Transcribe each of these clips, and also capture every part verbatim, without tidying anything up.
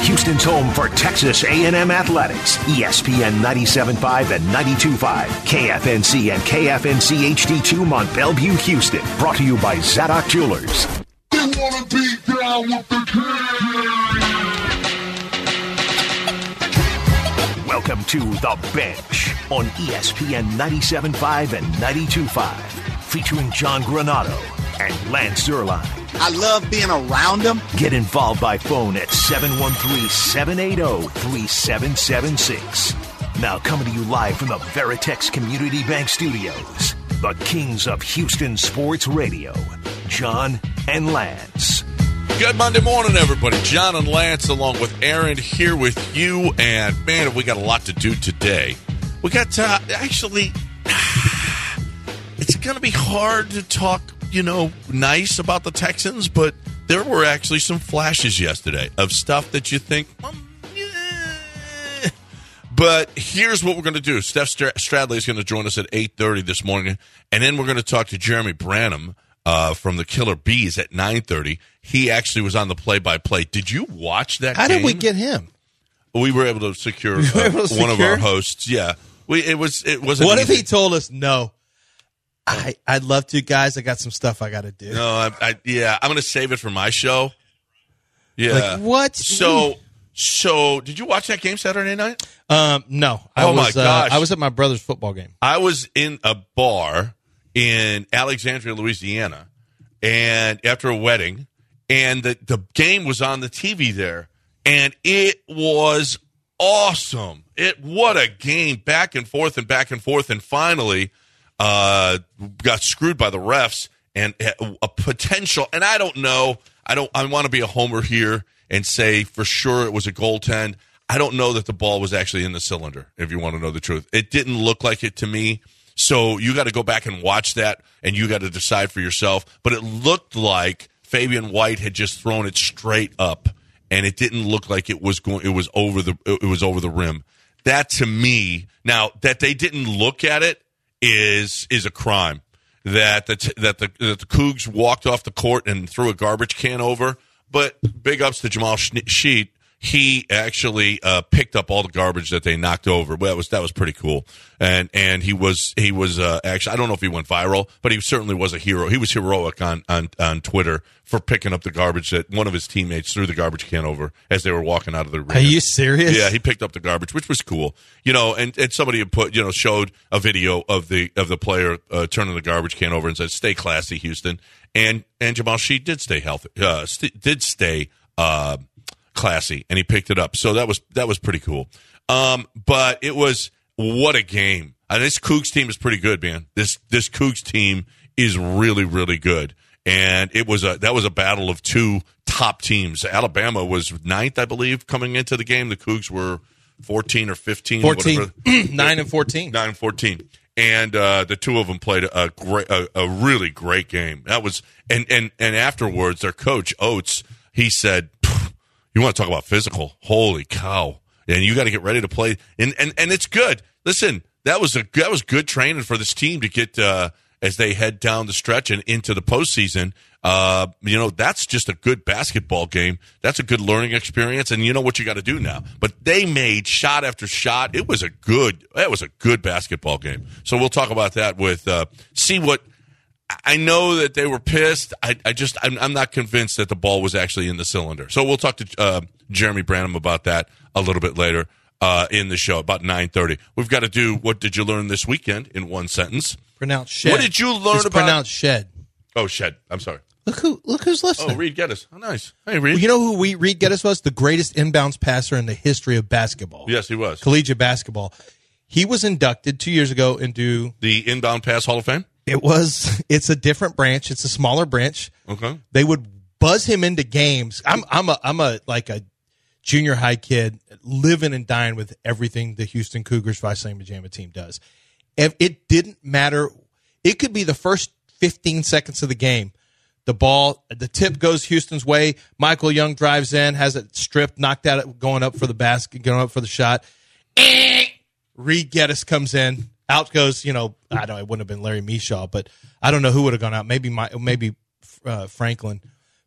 Houston's home for Texas A and M athletics. E S P N ninety-seven point five and ninety-two point five. K F N C and K F N C H D two Mont Bellevue, Houston. Brought to you by Zadok Jewelers. They want to be down with the king. Welcome to The Bench on E S P N ninety-seven point five and ninety-two point five. Featuring John Granado and Lance Zierlein. I love being around them. Get involved by phone at seven one three, seven eight zero, three seven seven six. Now coming to you live from the Veritex Community Bank Studios, the kings of Houston sports radio, John and Lance. Good Monday morning, everybody. John and Lance along with Aaron here with you. And, man, we got a lot to do today. We got, uh, actually, it's going to be hard to talk, you know, nice about the Texans, but there were actually some flashes yesterday of stuff that you think, well, yeah. But here's what we're going to do. Steph Stradley is going to join us at eight thirty this morning, and then we're going to talk to Jeremy Branham uh, from the Killer Bees at nine thirty. He actually was on the play-by-play. Did you watch that How game? did we get him? We were able to secure, uh, able to one secure? of our hosts. Yeah. We, it was, it wasn't What easy. if he told us no? I, I'd love to, guys. I got some stuff I got to do. No, I, I, yeah, I'm going to save it for my show. Yeah. Like, what? So, so did you watch that game Saturday night? Um, no. I Oh, my was, uh, gosh. I was at my brother's football game. I was in a bar in Alexandria, Louisiana, and after a wedding, and the, the game was on the T V there, and it was awesome. It what a game, back and forth and back and forth, and finally uh, got screwed by the refs and a potential. And I don't know. I don't. I want to be a homer here and say for sure it was a goaltend. I don't know that the ball was actually in the cylinder. If you want to know the truth, it didn't look like it to me. So you got to go back and watch that, and you got to decide for yourself. But it looked like Fabian White had just thrown it straight up, and it didn't look like it was going. It was over the. It was over the rim. That to me, now that they didn't look at it is is a crime. That the t- that the that the Cougs walked off the court and threw a garbage can over. But big ups to Jamal Sheet. He actually uh, picked up all the garbage that they knocked over. Well, that was that was pretty cool. And and he was he was uh, actually, I don't know if he went viral, but he certainly was a hero. He was heroic on, on on Twitter for picking up the garbage that one of his teammates threw the garbage can over as they were walking out of the arena. Are you serious? Yeah, he picked up the garbage, which was cool. You know, and, and somebody had put you know showed a video of the of the player uh, turning the garbage can over and said, "Stay classy, Houston." And and Jamal Sheet did stay healthy. Uh, st- did stay. Uh, classy, and he picked it up. So that was that was pretty cool. Um, but it was what a game. And this Cougs team is pretty good, man. This this Cougs team is really really good. And it was a that was a battle of two top teams. Alabama was ninth, I believe, coming into the game. The Cougs were fourteen or fifteen, fourteen, nine and fourteen, nine and fourteen. And uh, the two of them played a great, a, a really great game. That was and and and afterwards, their coach Oates, he said, you want to talk about physical? Holy cow! And you got to get ready to play, and and and it's good. Listen, that was a that was good training for this team to get uh, as they head down the stretch and into the postseason. Uh, you know, that's just a good basketball game. That's a good learning experience, and you know what you got to do now. But they made shot after shot. It was a good. That was a good basketball game. So we'll talk about that with uh, see what. I know that they were pissed. I, I just, I'm, I'm not convinced that the ball was actually in the cylinder. So we'll talk to uh, Jeremy Branham about that a little bit later uh, in the show, about nine thirty. We've got to do what did you learn this weekend in one sentence. Pronounced shed. What did you learn it's about? Pronounced shed. Oh, shed. I'm sorry. Look who, look who's listening. Oh, Reed Geddes. Oh, nice. Hey, Reed. Well, you know who we, Reed Geddes was? The greatest inbounds passer in the history of basketball. Yes, he was. Collegiate basketball. He was inducted two years ago into the Inbound Pass Hall of Fame? It was. It's a different branch. It's a smaller branch. Okay. They would buzz him into games. I'm I'm a I'm a like a junior high kid living and dying with everything the Houston Cougars Vice Lane Pajama team does. If it didn't matter, it could be the first fifteen seconds of the game. The ball, the tip goes Houston's way. Michael Young drives in, has it stripped, knocked out, going up for the basket, going up for the shot. Reed Geddes comes in. Out goes, you know, I don't. It wouldn't have been Larry Mishaw, but I don't know who would have gone out. Maybe my, maybe uh, Franklin.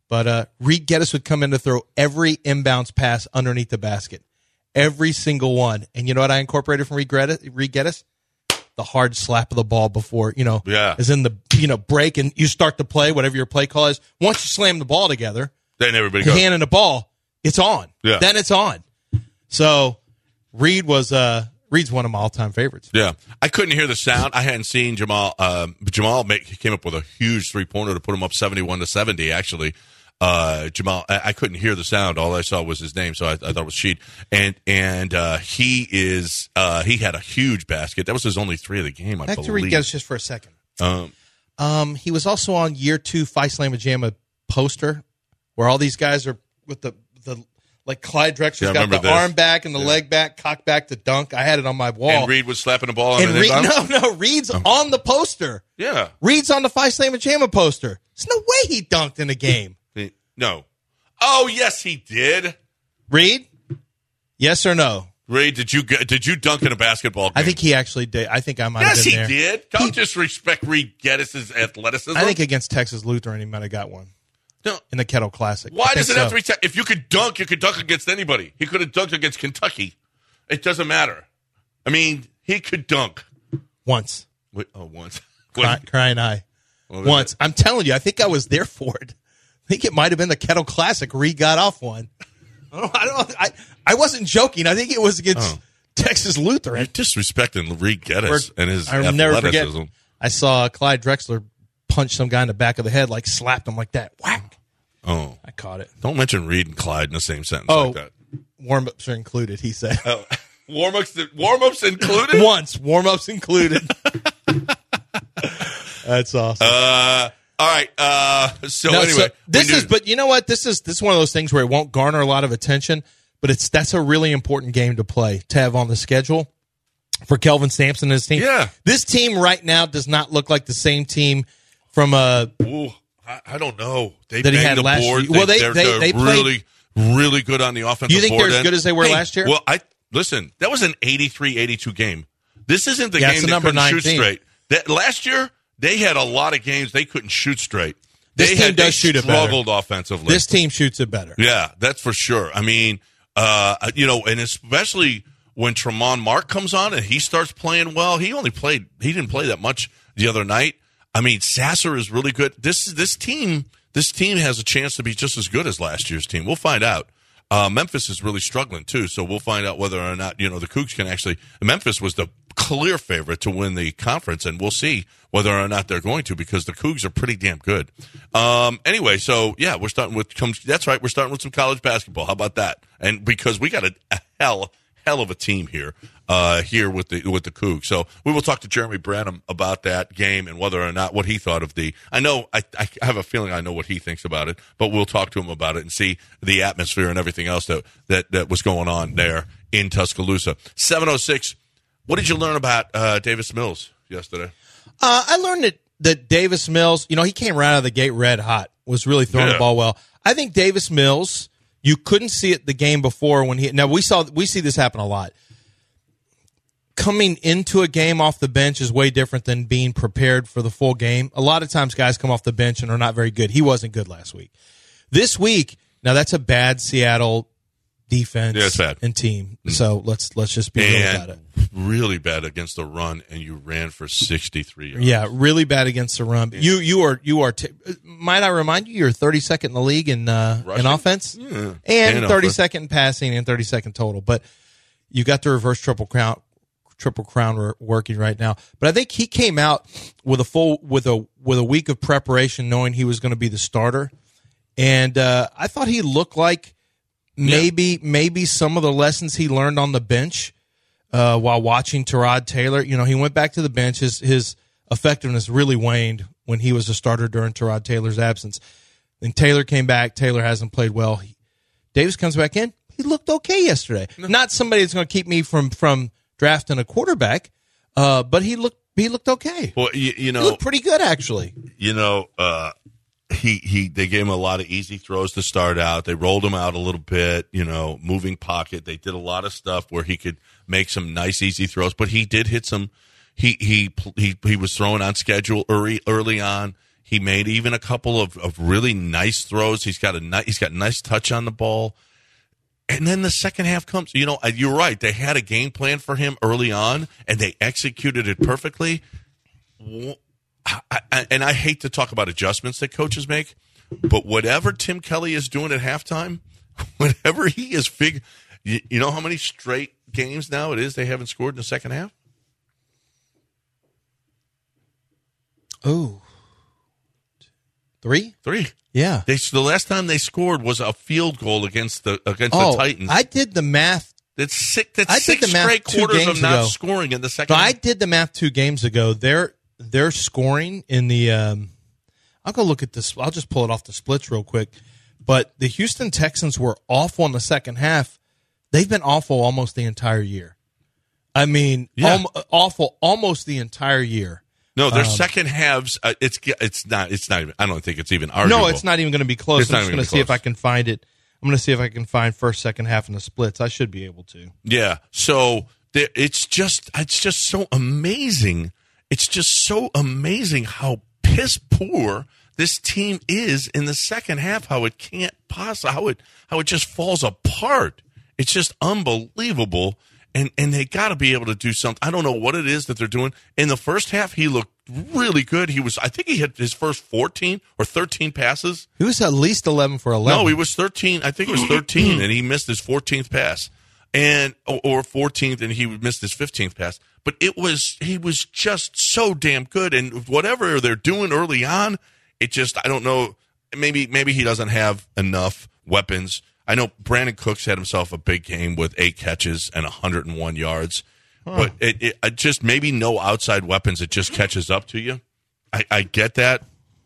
But uh, Reed Geddes would come in to throw every inbounds pass underneath the basket. Every single one. And you know what I incorporated from Reed Geddes? Reed Geddes? The hard slap of the ball before, you know, yeah. is in the, you know, break and you start to play, whatever your play call is. Once you slam the ball together, then everybody the goes. hand and the ball, it's on. Yeah. Then it's on. So Reed was, uh, Reed's one of my all-time favorites. Yeah. I couldn't hear the sound. I hadn't seen Jamal. Um, Jamal make, he came up with a huge three-pointer to put him up seventy-one to seventy, actually. Uh, Jamal, I, I couldn't hear the sound. All I saw was his name, so I, I thought it was Sheed. And and uh, he is uh, he had a huge basket. That was his only three of the game, I Back believe. to Reed Geddes just for a second. Um, um, he was also on year two Phi Slamma Jamma poster, where all these guys are with the the like Clyde Drexler's Yeah, I got the remember this. arm back and the Yeah. leg back, cock back to dunk. I had it on my wall. and Reed was slapping the ball on And the Reed, inbound? no, no, Reed's on the poster. Yeah. Reed's on the Phi Slamma Jamma poster. There's no way he dunked in a game. He- No. Oh, yes, he did. Reed? Yes or no? Reed, did you get- did you dunk in a basketball game? I think he actually did. I think I might Yes, have he been there. did. Don't He- disrespect Reed Geddes' athleticism. I think against Texas Lutheran, he might have got one No. in the Kettle Classic. Why I does it think have so. to be? Te- if you could dunk, you could dunk against anybody. He could have dunked against Kentucky. It doesn't matter. I mean, he could dunk. Once? Wait, oh, once. Cry, crying eye. What was Once. I'm telling you, I think I was there for it. I think it might have been the Kettle Classic. Reed got off one. I don't. I, don't, I, I wasn't joking. I think it was against Oh. Texas Lutheran. You're disrespecting Reed Geddes and his I'll never forget. athleticism. I saw Clyde Drexler punch some guy in the back of the head, like slapped him like that. Whack. Oh, I caught it. don't mention Reed and Clyde in the same sentence Oh, like that. warm ups are included, he said. Oh, warm ups, warm ups included. Once, warm ups included. That's awesome. Uh, all right. Uh, so No, anyway, so this we is, do- but you know what? This is this is one of those things where it won't garner a lot of attention, but it's that's a really important game to play to have on the schedule for Kelvin Sampson and his team. Yeah. This team right now does not look like the same team from uh Ooh, I, I don't know. They that he banged had the last board. year. Well, they- they're, they- they're they played- really, really good on the offensive. You think board they're as end. good as they were Hey, last year? Well, I listen. That was an eighty-three eighty-two game. This isn't the Yeah, game it's the they number couldn't shoot nineteen. straight. That last year they had a lot of games they couldn't shoot straight. This they team had, does they shoot it better. struggled offensively. this team shoots it better. Yeah, that's for sure. I mean, uh, you know, and especially when Tremont Mark comes on and he starts playing well. He only played, he didn't play that much the other night. I mean, Sasser is really good. This this team, this team has a chance to be just as good as last year's team. We'll find out. Uh, Memphis is really struggling too, so we'll find out whether or not you know the Cougs can actually. Memphis was the clear favorite to win the conference, and we'll see whether or not they're going to because the Cougs are pretty damn good. Um, anyway, so yeah, we're starting with. That's right, we're starting with some college basketball. How about that? And because we got a, a hell hell of a team here, uh, here with the with the Cougs. So we will talk to Jeremy Branham about that game and whether or not what he thought of the. I know I, I have a feeling I know what he thinks about it, but we'll talk to him about it and see the atmosphere and everything else that that, that was going on there in Tuscaloosa. seven oh six. What did you learn about uh, Davis Mills yesterday? Uh, I learned that, that Davis Mills, you know, he came right out of the gate red hot, was really throwing Yeah. the ball well. I think Davis Mills, you couldn't see it the game before when he, now we saw, we see this happen a lot. Coming into a game off the bench is way different than being prepared for the full game. A lot of times guys come off the bench and are not very good. He wasn't good last week. This week, now that's a bad Seattle defense Yeah, it's bad. and team. So let's, let's just be real about it. And really bad against the run, and you ran for sixty-three yards. Yeah, really bad against the run. You you are you are. T- might I remind you, you're thirty-second in the league in uh, in Rushing? offense, Yeah. and And thirty-second in passing, and thirty-second total. But you got the reverse triple crown, triple crown wor- working right now. But I think he came out with a full with a with a week of preparation, knowing he was going to be the starter, and uh, I thought he looked like maybe maybe some of the lessons he learned on the bench. Uh, while watching Tyrod Taylor, you know, he went back to the bench. His, his effectiveness really waned when he was a starter during Tyrod Taylor's absence. Then Taylor came back. Taylor hasn't played well. He, Davis comes back in. He looked okay yesterday. No. Not somebody that's going to keep me from from drafting a quarterback, uh, but he looked he looked okay. Well, you, you He know, looked pretty good actually. you know, uh, he he they gave him a lot of easy throws to start out. They rolled him out a little bit, you know, moving pocket. They did a lot of stuff where he could make some nice easy throws, but he did hit some. He he he he was throwing on schedule early early on. He made even a couple of, of really nice throws. He's got a ni- he's got nice touch on the ball. And then the second half comes. You know, you're right. They had a game plan for him early on, and they executed it perfectly. I, I, and I hate to talk about adjustments that coaches make, but whatever Tim Kelly is doing at halftime, whatever he is fig, you, you know how many straight games now it is they haven't scored in the second half? Oh. Three? Three. Yeah. They the last time they scored was a field goal against the against oh, the Titans. I did the math. That's six. That's I six did the math straight two quarters games of not ago. scoring in the second. So I did the math two games ago. Their their scoring in the. Um, I'll go look at this. I'll just pull it off the splits real quick. But the Houston Texans were awful in the second half. They've been awful almost the entire year. I mean, Yeah. al- awful almost the entire year. No, their Um, second halves. Uh, it's it's not. It's not even. I don't think it's even arguable. No, it's not even going to be close. It's I'm not just even going to gonna be see if close. I can find it. I'm going to see if I can find first, second half in the splits. I should be able to. Yeah. So there, it's just it's just so amazing. It's just so amazing how piss poor this team is in the second half. How it can't possibly how it how it just falls apart. It's just unbelievable. And and they got to be able to do something. I don't know what it is that they're doing. In the first half, he looked really good. He was. I think he hit his first fourteen or thirteen passes. He was at least eleven for eleven. No, he was thirteen. I think it was thirteen, and he missed his fourteenth pass, and or fourteenth, and he missed his fifteenth pass. But it was he was just so damn good, and whatever they're doing early on, it just I don't know. Maybe maybe he doesn't have enough weapons. I know Brandon Cooks had himself a big game with eight catches and one hundred one yards, huh. but it, it, it just maybe no outside weapons. It just catches up to you. I, I get that,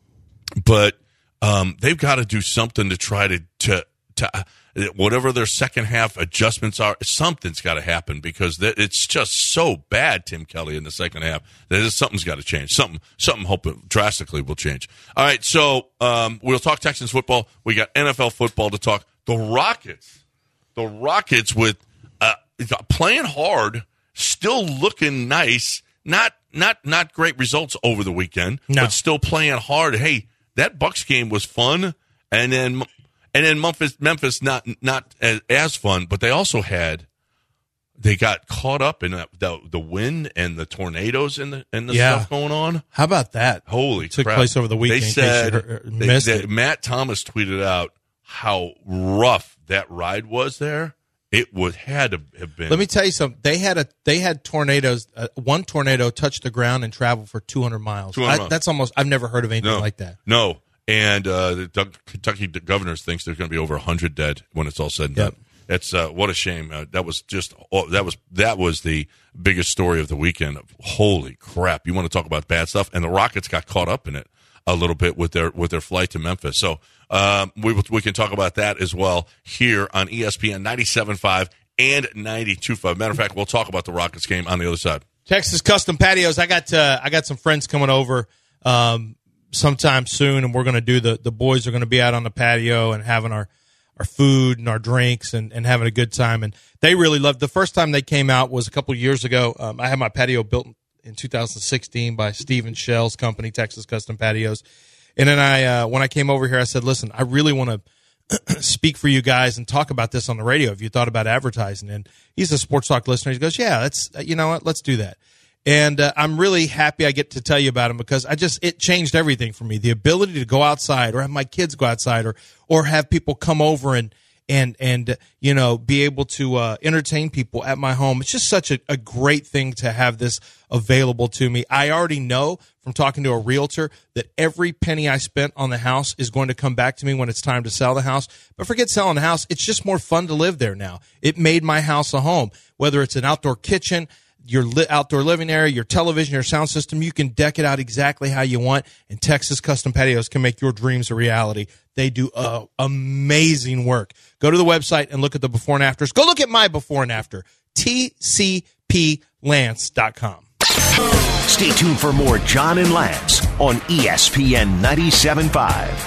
but. Um, they've got to do something to try to, to, to uh, whatever their second half adjustments are, something's got to happen because th- it's just so bad, Tim Kelly, in the second half. That is, something's got to change. Something, something hope drastically will change. All right, so um, we'll talk Texans football. We got N F L football to talk. The Rockets, the Rockets with uh, playing hard, still looking nice. Not, not, not great results over the weekend, no. but still playing hard. Hey. That Bucks game was fun, and then and then Memphis Memphis not not as, as fun, but they also had they got caught up in the the wind and the tornadoes and the and the yeah. stuff going on. How about that? Holy it took crap. place over the weekend. They said in case you they, missed they, it. Matt Thomas tweeted out how rough that ride was there. It would had to have been. Let me tell you something. They had a they had tornadoes. Uh, one tornado touched the ground and traveled for two hundred miles. two hundred I, miles. That's almost. I've never heard of anything no, like that. No, and uh, the Kentucky governor thinks there's going to be over a hundred dead when it's all said and Yep. done. It's uh, what a shame. Uh, that was just oh, that was that was the biggest story of the weekend. Holy crap! You want to talk about bad stuff? And the Rockets got caught up in it a little bit with their with their flight to Memphis. So um, we we can talk about that as well here on E S P N ninety-seven point five. And ninety-two point five. Matter of fact, we'll talk about the Rockets game on the other side. Texas Custom Patios. I got uh, I got some friends coming over um, sometime soon, and we're going to do the the boys are going to be out on the patio and having our, our food and our drinks and, and having a good time. And they really loved. The first time they came out was a couple years ago. Um, I had my patio built in two thousand sixteen by Stephen Shell's company, Texas Custom Patios. And then I uh, when I came over here, I said, "Listen, I really want to." speak for you guys and talk about this on the radio if you thought about advertising." And he's a Sports Talk listener. He goes, "Yeah, that's, you know what, let's do that." And uh, I'm really happy I get to tell you about him because I just, it changed everything for me. The ability to go outside or have my kids go outside or, or have people come over and, and, and, you know, be able to uh, entertain people at my home. It's just such a, a great thing to have this available to me. I already know from talking to a realtor that every penny I spent on the house is going to come back to me when it's time to sell the house. But forget selling the house. It's just more fun to live there now. It made my house a home, whether it's an outdoor kitchen, your li- outdoor living area, your television, your sound system. You can deck it out exactly how you want, and Texas Custom Patios can make your dreams a reality. They do uh, amazing work. Go to the website and look at the before and afters. Go look at my before and after, T C P Lance dot com. Stay tuned for more John and Lance on E S P N ninety-seven point five.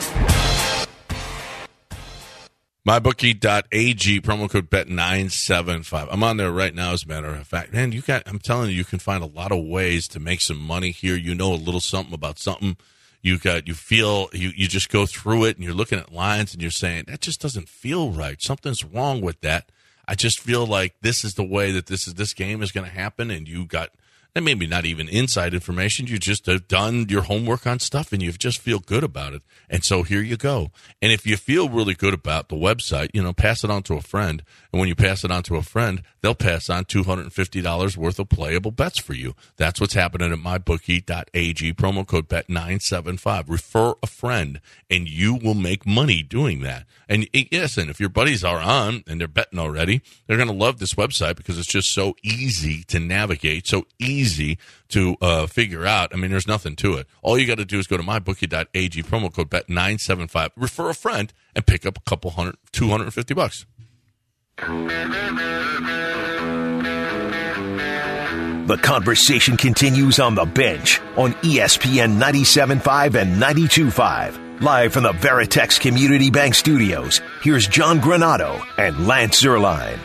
my bookie dot a g, promo code bet nine seven five. I'm on there right now, as a matter of fact. Man, you got, I'm telling you, you can find a lot of ways to make some money here. You know a little something about something. You got you feel you you just go through it and you're looking at lines and you're saying that just doesn't feel right. Something's wrong with that. I just feel like this is the way that this is this game is going to happen, and you got. And maybe not even inside information. You just have done your homework on stuff and you just feel good about it. And so here you go. And if you feel really good about the website, you know, pass it on to a friend. And when you pass it on to a friend, they'll pass on two hundred fifty dollars worth of playable bets for you. That's what's happening at my bookie dot a g. Promo code bet nine seven five. Refer a friend and you will make money doing that. And yes, and if your buddies are on and they're betting already, they're going to love this website because it's just so easy to navigate, so easy to uh, figure out. I mean, there's nothing to it. All you got to do is go to my bookie dot a g, promo code bet nine seven five, refer a friend, and pick up a couple hundred, two hundred fifty bucks. The conversation continues on the bench on E S P N ninety-seven point five and ninety-two point five. Live from the Veritex Community Bank Studios, here's John Granato and Lance Zierlein.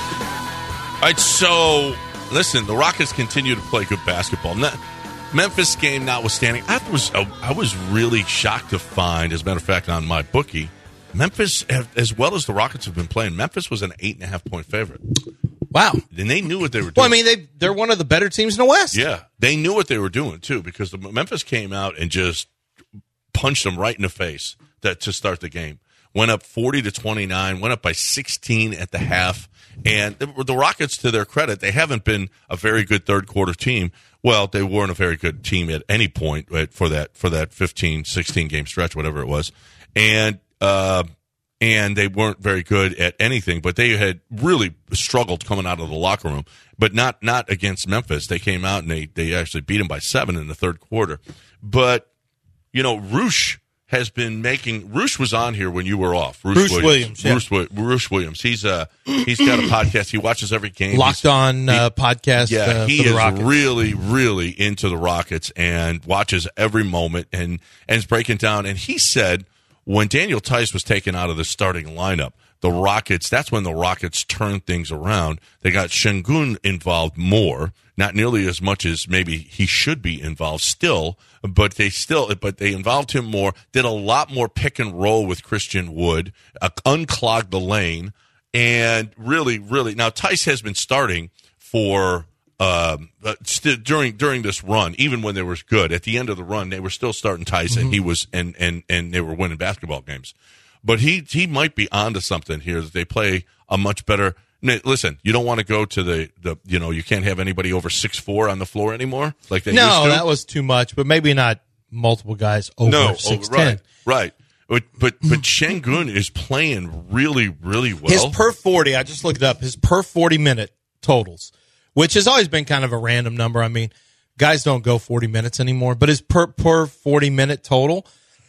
All right, so listen, the Rockets continue to play good basketball. Memphis game notwithstanding, I was I was really shocked to find, as a matter of fact, on my bookie, Memphis, as well as the Rockets have been playing, Memphis was an eight and a half point favorite. Wow. And they knew what they were doing. Well, I mean, they, they're one of the better teams in the West. Yeah. They knew what they were doing, too, because the Memphis came out and just punched them right in the face that, to start the game. Went up forty to twenty-nine, went up by sixteen at the half. And the, the Rockets, to their credit, they haven't been a very good third-quarter team. Well, they weren't a very good team at any point right, for that for that fifteen, sixteen-game stretch, whatever it was. And uh, and they weren't very good at anything, but they had really struggled coming out of the locker room. But not not against Memphis. They came out and they, they actually beat them by seven in the third quarter. But, you know, Roosh has been making. Roosh was on here when you were off. Roosh, Roosh Williams. Williams. Roosh, Yeah. Roosh Williams. He's uh he's got a podcast. He watches every game. Locked He's, on uh, he, podcast. Yeah, uh, he for the is Rockets. really, really into the Rockets and watches every moment and and is breaking down. And he said when Daniel Tice was taken out of the starting lineup, the Rockets. That's when the Rockets turned things around. They got Şengün involved more. Not nearly as much as maybe he should be involved still, but they still, but they involved him more, did a lot more pick and roll with Christian Wood, uh, unclogged the lane, and really, really, now Tice has been starting for, um, uh, st- during, during this run, even when they were good. At the end of the run, they were still starting Tice, mm-hmm. and he was, and, and, and they were winning basketball games. But he, he might be onto something here that they play a much better. Listen, you don't want to go to the, the you know, you can't have anybody over six foot four on the floor anymore like they no, used to. that was too much, but maybe not multiple guys over no, six oh, ten. right, right. But but but Şengün is playing really, really well. His per forty, I just looked it up, his per forty minute totals, which has always been kind of a random number. I mean, guys don't go forty minutes anymore, but his per per forty minute total,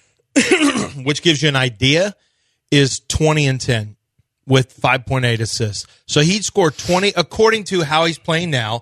which gives you an idea, is twenty and ten. With five point eight assists. So he'd score twenty, according to how he's playing now,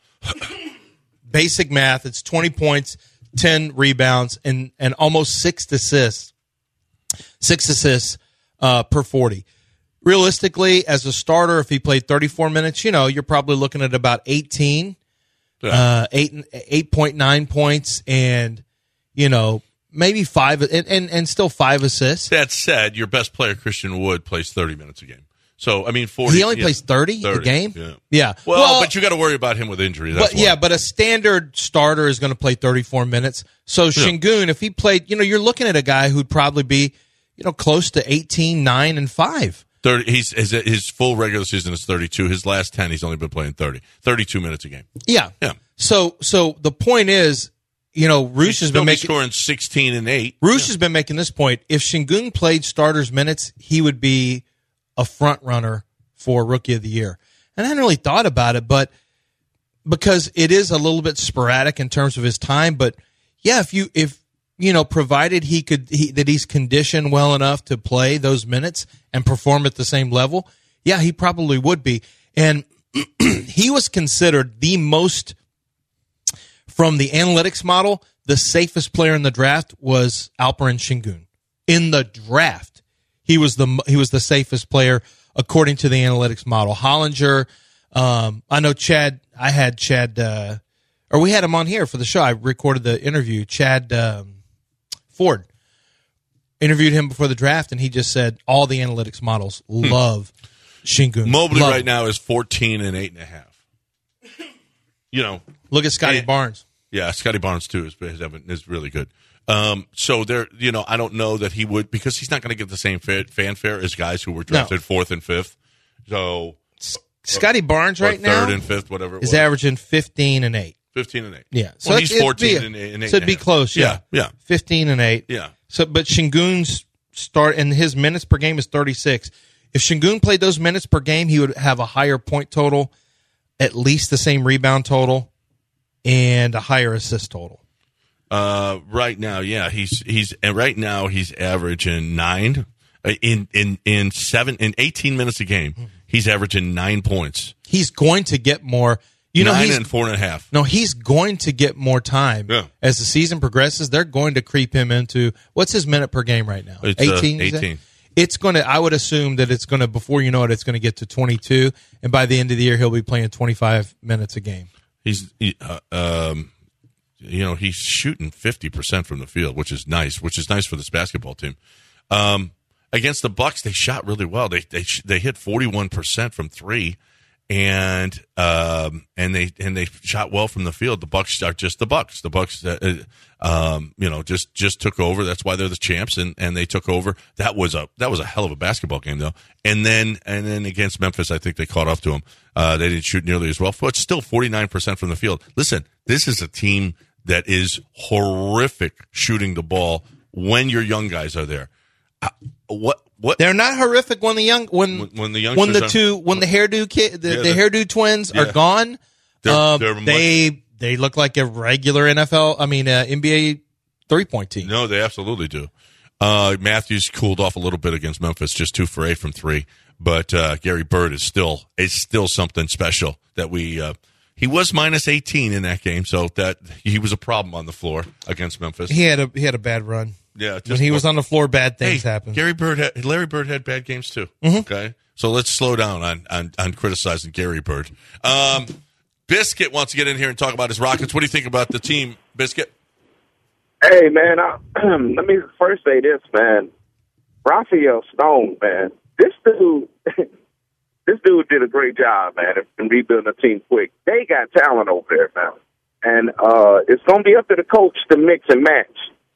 basic math, it's twenty points, ten rebounds, and, and almost six assists. Six assists uh, per forty. Realistically, as a starter, if he played thirty-four minutes, you know, you're probably looking at about eighteen, yeah. uh, eight, eight point nine points, and, you know, maybe five, and, and, and still five assists. That said, your best player, Christian Wood, plays thirty minutes a game. So, I mean, forty. He only yeah, plays thirty, thirty a game? Yeah. Yeah. Well, well but you got to worry about him with injury. That's but, why. yeah, but a standard starter is going to play thirty-four minutes. So, yeah. Şengün, if he played, you know, you're looking at a guy who'd probably be, you know, close to eighteen, nine, and five. thirty, he's, his, his full regular season is thirty-two. His last ten, he's only been playing thirty. thirty-two minutes a game. Yeah. Yeah. So, so the point is, you know, Roosh has been making scoring sixteen and eight. Roosh yeah. has been making this point. If Şengün played starters minutes, he would be a front runner for Rookie of the Year. And I hadn't really thought about it, but because it is a little bit sporadic in terms of his time. But yeah, if you if you know, provided he could he, that he's conditioned well enough to play those minutes and perform at the same level, yeah, he probably would be. And he was considered the most. From the analytics model, the safest player in the draft was Alperen Şengün. In the draft, he was the he was the safest player according to the analytics model. Hollinger, um, I know Chad. I had Chad, uh, or we had him on here for the show. I recorded the interview. Chad, um, Ford. Interviewed him before the draft, and he just said all the analytics models love Şengün. Mobley love right him. now is fourteen and eight and a half. You know, Look at Scotty and- Barnes. yeah, Scotty Barnes too is is really good. Um, so there, you know, I don't know that he would because he's not going to get the same fa- fanfare as guys who were drafted No. fourth and fifth. So Scotty Barnes or right third now and fifth, whatever it is was. averaging fifteen and eight. fifteen and eight. Yeah, So well, it's- he's it'd fourteen be- and eight. And eight so it'd and be a half. close. Yeah, yeah, fifteen and eight. yeah. So, but Şengün's start and his minutes per game is thirty-six. If Şengün played those minutes per game, he would have a higher point total, at least the same rebound total, and a higher assist total. Uh, right now, yeah, he's he's and right now he's averaging nine uh, in in in seven in eighteen minutes a game. He's averaging nine points. He's going to get more. You know, nine he's and four and a half. no, he's going to get more time Yeah. as the season progresses. They're going to creep him into what's his minute per game right now? It's, uh, eighteen. you say? eighteen. It's going to. I would assume that it's going to. Before you know it, it's going to get to twenty-two, and by the end of the year, he'll be playing twenty-five minutes a game. He's he, uh, um, you know, he's shooting fifty percent from the field, which is nice. Which is nice for this basketball team. Um, against the Bucks, they shot really well. They they they hit forty-one percent from three. And um and they and they shot well from the field. The Bucks are just the Bucks. The Bucks, uh, um, you know, just just took over. That's why they're the champs, and, and they took over. That was a that was a hell of a basketball game, though. And then and then against Memphis, I think they caught up to them. Uh, they didn't shoot nearly as well, but still forty nine percent from the field. Listen, this is a team that is horrific shooting the ball when your young guys are there. Uh, what what They're not horrific when the young when When- when the when the youngsters are- two when the hairdo kid the, Yeah, the the- hairdo twins yeah. are gone. They're- uh, they're much- they they look like a regular N F L. I mean uh, N B A three point team. No, they absolutely do. Uh, Matthews cooled off a little bit against Memphis, just two for eight from three. But uh, Gary Bird is still is still something special that we. Uh, he was minus eighteen in that game, so that he was a problem on the floor against Memphis. He had a he had a bad run. Yeah, just When he was on the floor, bad things hey, happened. Gary Bird, had, Larry Bird had bad games too. Mm-hmm. Okay, so let's slow down on on, on criticizing Gary Bird. Um, Biscuit wants to get in here and talk about his Rockets. What do you think about the team, Biscuit? Hey, man, I, let me first say this, man. Raphael Stone, man, this dude, this dude did a great job, man, in rebuilding the team quick. They got talent over there, man. And uh, it's going to be up to the coach to mix and match.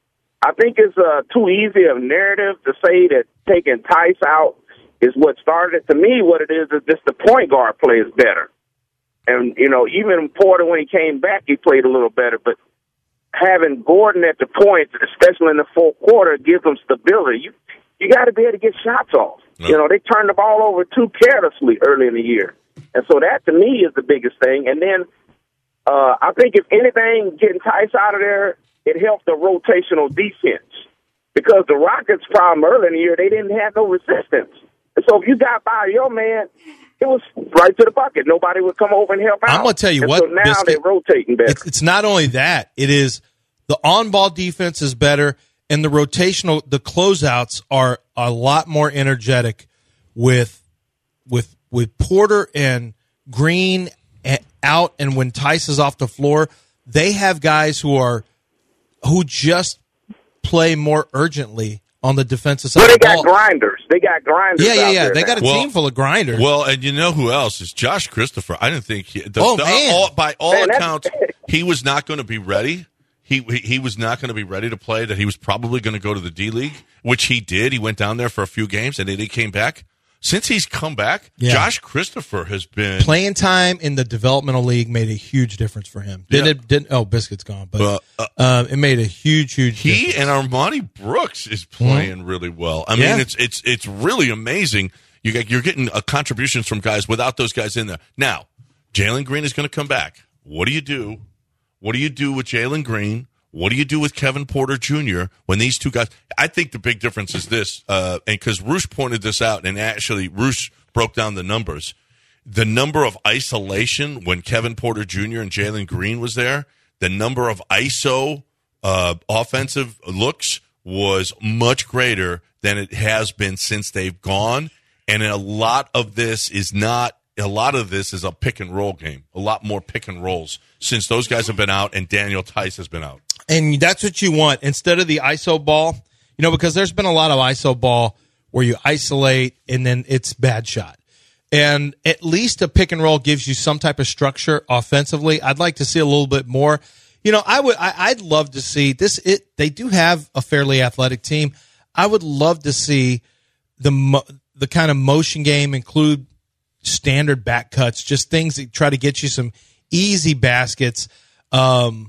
I think it's uh, too easy of a narrative to say that taking Tice out is what started it. To me, what it is is just the point guard plays better. And, you know, even Porter, when he came back, he played a little better. But having Gordon at the point, especially in the fourth quarter, gives them stability. You you got to be able to get shots off. Yep. You know, they turned the ball over too carelessly early in the year. And so that, to me, is the biggest thing. And then uh, I think, if anything, getting Tice out of there, it helped the rotational defense. Because the Rockets' problem early in the year, they didn't have no resistance. And so if you got by your man, it was right to the bucket. Nobody would come over and help out. I'm gonna tell you and what, so now Biscuit, they're rotating better. It's, it's not only that; it is the on-ball defense is better, and the rotational, the closeouts are a lot more energetic with with with Porter and Green out, and when Tice is off the floor, they have guys who are who just play more urgently on the defensive side. Well, they of the got ball. grinders. They got grinders. Yeah, yeah, out yeah. there They now. got a Well- team full of grinders. Well, and you know who else is Josh Christopher? I didn't think he, the, Oh, the- man. all, by all Man, that's- accounts he was not going to be ready. He he he was not going to be ready to play. That he was probably going to go to the D League, which he did. He went down there for a few games and then he came back. Since he's come back, Yeah. Josh Christopher has been Playing time in the developmental league made a huge difference for him. Didn't Yeah. it? Didn't oh, Biscuit's gone, but Uh, uh, um, it made a huge, huge. he difference. and Armani Brooks is playing really well. I mean, Yeah. it's it's it's really amazing. You get you're getting uh, contributions from guys without those guys in there. Now, Jalen Green is going to come back. What do you do? What do you do with Jalen Green? What do you do with Kevin Porter Junior when these two guys? I think the big difference is this, uh, and because Roosh pointed this out, and actually Roosh broke down the numbers. The number of isolation when Kevin Porter Junior and Jalen Green was there, the number of I S O uh, offensive looks was much greater than it has been since they've gone. And a lot of this is not, a lot of this is a pick and roll game. A lot more pick and rolls since those guys have been out and Daniel Tice has been out. And that's what you want instead of the I S O ball, you know, because there's been a lot of I S O ball where you isolate and then it's bad shot. And at least a pick and roll gives you some type of structure offensively. I'd like to see a little bit more. You know, I would, I, I'd love to see this. It they do have a fairly athletic team. I would love to see the mo- the kind of motion game include standard back cuts, just things that try to get you some easy baskets. Um,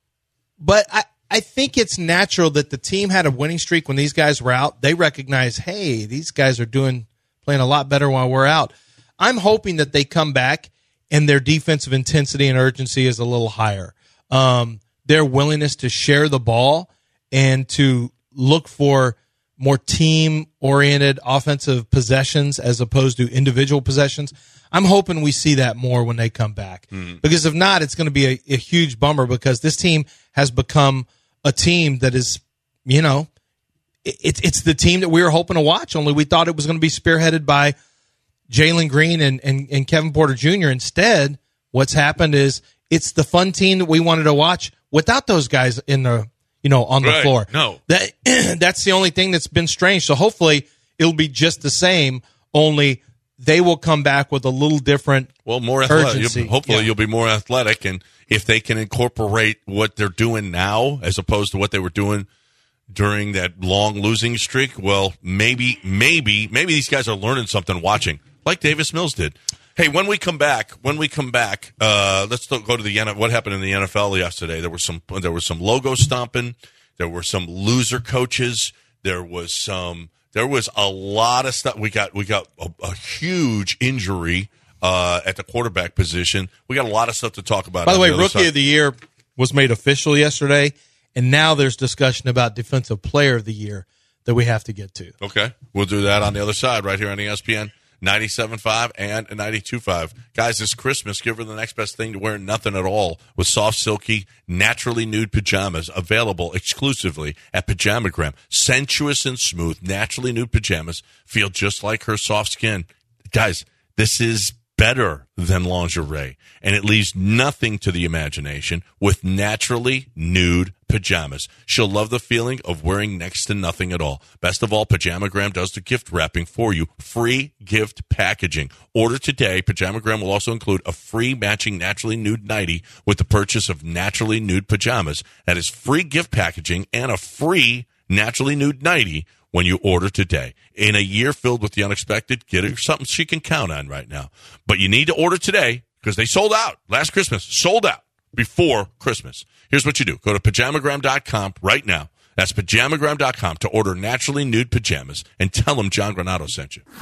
but I, I think it's natural that the team had a winning streak when these guys were out. They recognize, hey, these guys are doing playing a lot better while we're out. I'm hoping that they come back and their defensive intensity and urgency is a little higher. Um, their willingness to share the ball and to look for more team-oriented offensive possessions as opposed to individual possessions. I'm hoping we see that more when they come back. Mm-hmm. Because if not, it's going to be a, a huge bummer because this team has become a team that is, you know, it's it's the team that we were hoping to watch, only we thought it was going to be spearheaded by Jalen Green and, and, and Kevin Porter Junior Instead, what's happened is it's the fun team that we wanted to watch without those guys in the, you know, on the right. floor. No. That that's the only thing that's been strange. So hopefully it'll be just the same, only they will come back with a little different well, more athletic. urgency. You'll, hopefully yeah. you'll be more athletic, and if they can incorporate what they're doing now as opposed to what they were doing during that long losing streak, well, maybe, maybe, maybe these guys are learning something watching, like Davis Mills did. Hey, when we come back, when we come back, uh, let's go to the N F L. What happened in the N F L yesterday? There was some, there was some logo stomping. There were some loser coaches. There was some, there was a lot of stuff. We got, we got a, a huge injury uh, at the quarterback position. We got a lot of stuff to talk about. By the way, the Rookie side. of the Year was made official yesterday, and now there's discussion about Defensive Player of the Year that we have to get to. Okay, we'll do that on the other side right here on E S P N. ninety-seven point five and ninety-two point five. Guys, this Christmas, give her the next best thing to wear nothing at all with soft, silky, naturally nude pajamas available exclusively at Pajamagram. Sensuous and smooth, naturally nude pajamas feel just like her soft skin. Guys, this is better than lingerie, and it leaves nothing to the imagination with naturally nude pajamas. She'll love the feeling of wearing next to nothing at all. Best of all, Pajamagram does the gift wrapping for you. Free gift packaging. Order today. Pajamagram will also include a free matching naturally nude nightie with the purchase of naturally nude pajamas. That is free gift packaging and a free naturally nude nightie when you order today. In a year filled with the unexpected, get her something she can count on right now. But you need to order today because they sold out last Christmas. Sold out before Christmas. Here's what you do. Go to pajamagram dot com right now. That's pajamagram dot com to order naturally nude pajamas and tell them John Granato sent you.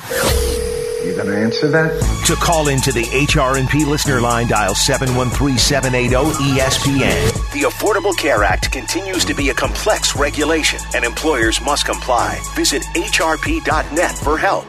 You gonna answer that? To call into the H R and P listener line, dial seven one three, seven eight zero, E S P N. The Affordable Care Act continues to be a complex regulation, and employers must comply. Visit H R P dot net for help.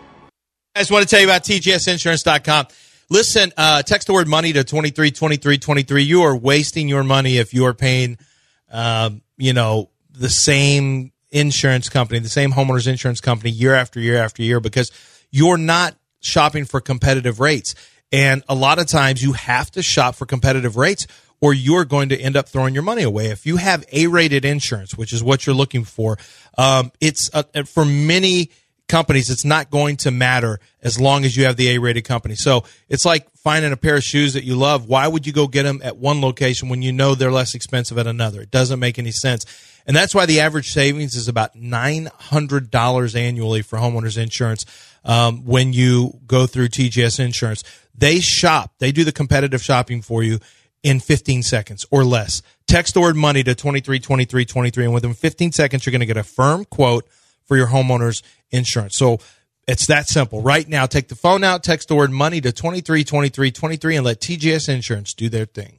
I just want to tell you about T G S insurance dot com. Listen, uh, text the word money to twenty-three twenty-three twenty-three. You are wasting your money if you are paying, um, you know, the same insurance company, the same homeowners insurance company year after year after year because you're not shopping for competitive rates. And a lot of times you have to shop for competitive rates or you're going to end up throwing your money away. If you have A-rated insurance, which is what you're looking for, um, it's uh, for many companies, it's not going to matter as long as you have the A-rated company. So it's like finding a pair of shoes that you love. Why would you go get them at one location when you know they're less expensive at another? It doesn't make any sense. And that's why the average savings is about nine hundred dollars annually for homeowners insurance um, when you go through T G S Insurance. They shop. They do the competitive shopping for you in fifteen seconds or less. Text the word money to twenty-three twenty-three twenty-three, and within fifteen seconds, you're going to get a firm quote for your homeowner's insurance. So it's that simple. Right now, take the phone out, text the word money to twenty-three twenty-three twenty-three, and let T G S Insurance do their thing.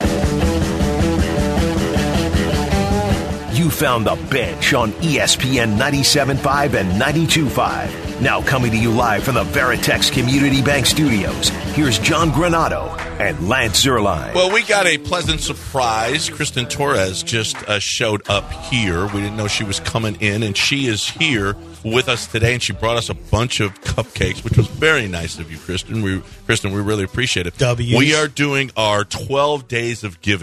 You found the bench on E S P N ninety-seven point five and ninety-two point five. Now coming to you live from the Veritex Community Bank Studios, here's John Granato and Lance Zierlein. Well, we got a pleasant surprise. Kristen Torres just uh, showed up here. We didn't know she was coming in, and she is here with us today, and she brought us a bunch of cupcakes, which was very nice of you, Kristen. We, Kristen, we really appreciate it. W's. We are doing our twelve Days of Giving.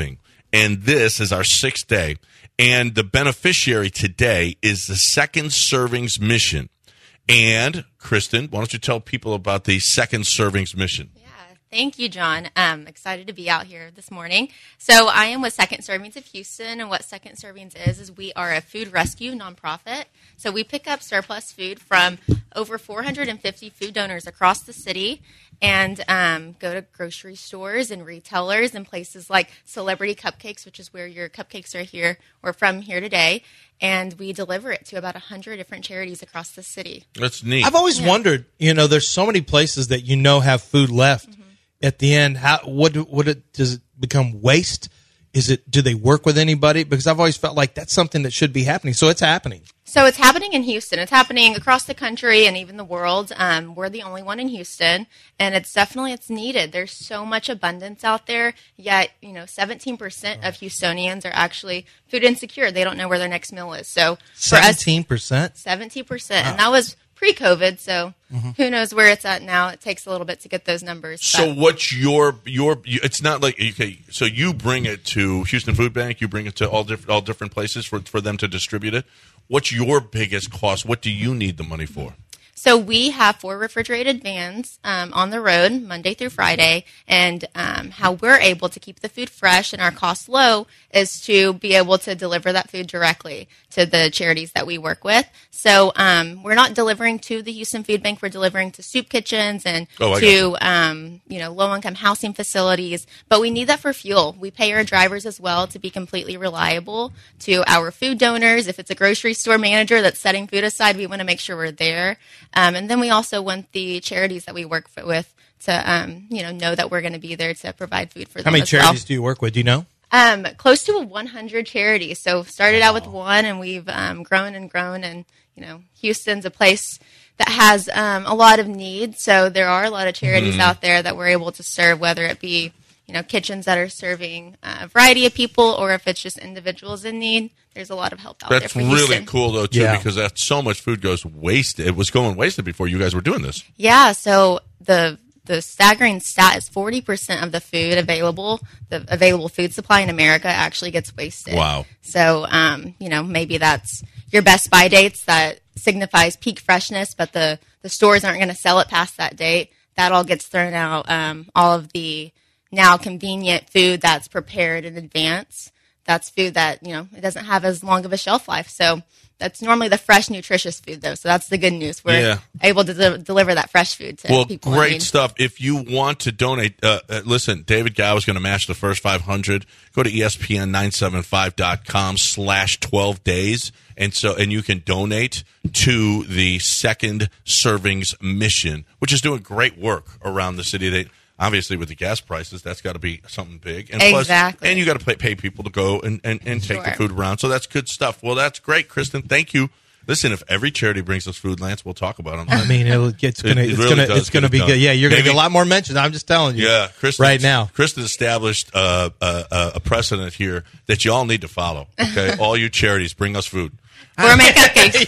and this is our sixth day. And the beneficiary today is the Second Servings Mission. And, Kristen, why don't you tell people about the Second Servings Mission? Thank you, John. I'm excited to be out here this morning. So I am with Second Servings of Houston, and what Second Servings is, is we are a food rescue nonprofit. So we pick up surplus food from over four hundred fifty food donors across the city and um, go to grocery stores and retailers and places like Celebrity Cupcakes, which is where your cupcakes are here or from here today. And we deliver it to about one hundred different charities across the city. That's neat. I've always Yeah. wondered, you know, there's so many places that you know have food left. Mm-hmm. At the end, how what do- what it, does it become waste? Is it do they work with anybody? Because I've always felt like that's something that should be happening. So it's happening. So it's happening in Houston. It's happening across the country and even the world. Um, we're the only one in Houston, and it's definitely it's needed. There's so much abundance out there. Yet, you know, seventeen percent of Houstonians are actually food insecure. They don't know where their next meal is. So for us, Seventeen percent. seventy percent, and that was pre-COVID. So Mm-hmm. who knows where it's at now? It takes a little bit to get those numbers. So but- what's your your? It's not like okay. So you bring it to Houston Food Bank. You bring it to all different all different places for for them to distribute it. What's your biggest cost? What do you need the money for? So we have four refrigerated vans um, on the road Monday through Friday, and um, how we're able to keep the food fresh and our costs low is to be able to deliver that food directly to the charities that we work with. So um, we're not delivering to the Houston Food Bank; we're delivering to soup kitchens and Oh, I to um, you know low-income housing facilities. But we need that for fuel. We pay our drivers as well to be completely reliable to our food donors. If it's a grocery store manager that's setting food aside, we want to make sure we're there. Um, and then we also want the charities that we work f- with to, um, you know, know that we're going to be there to provide food for them. How many as charities well. do you work with? Do you know? Um, close to one hundred charities. So started out with one, and we've um, grown and grown. And you know, Houston's a place that has um, a lot of needs. So there are a lot of charities Mm-hmm. out there that we're able to serve, whether it be you know kitchens that are serving a variety of people, or if it's just individuals in need. There's a lot of help out there That's for really Houston. cool though too, Yeah. because that's so much food goes wasted. It was going wasted before you guys were doing this. Yeah, so the the staggering stat is forty percent of the food available, the available food supply in America actually gets wasted. Wow. So, um, you know, maybe that's your best buy dates that signifies peak freshness, but the, the stores aren't going to sell it past that date. That all gets thrown out. Um, all of the now convenient food that's prepared in advance, that's food that, you know, it doesn't have as long of a shelf life. So that's normally the fresh, nutritious food, though. So that's the good news. We're Yeah. able to de- deliver that fresh food to Well, people. in great need. stuff. If you want to donate, uh, uh, listen, David Gow is going to match the first five hundred. Go to E S P N nine seventy-five dot com slash twelve days. And so, and you can donate to the Second Servings Mission, which is doing great work around the city. They, obviously, with the gas prices, that's got to be something big. And Exactly. Plus, and you got to pay, pay people to go and, and, and take the Sure. food around. So that's good stuff. Well, that's great, Kristen. Thank you. Listen, if every charity brings us food, Lance, we'll talk about them. I mean, it'll, it's gonna, It it's really gonna, does it's gonna get it be done. good. Yeah, you're gonna Maybe- get a lot more mentions. I'm just telling you. Yeah, Kristen, right now. Kristen established uh, a, a precedent here that you all need to follow. Okay, all you charities, bring us food. Gourmet cupcakes,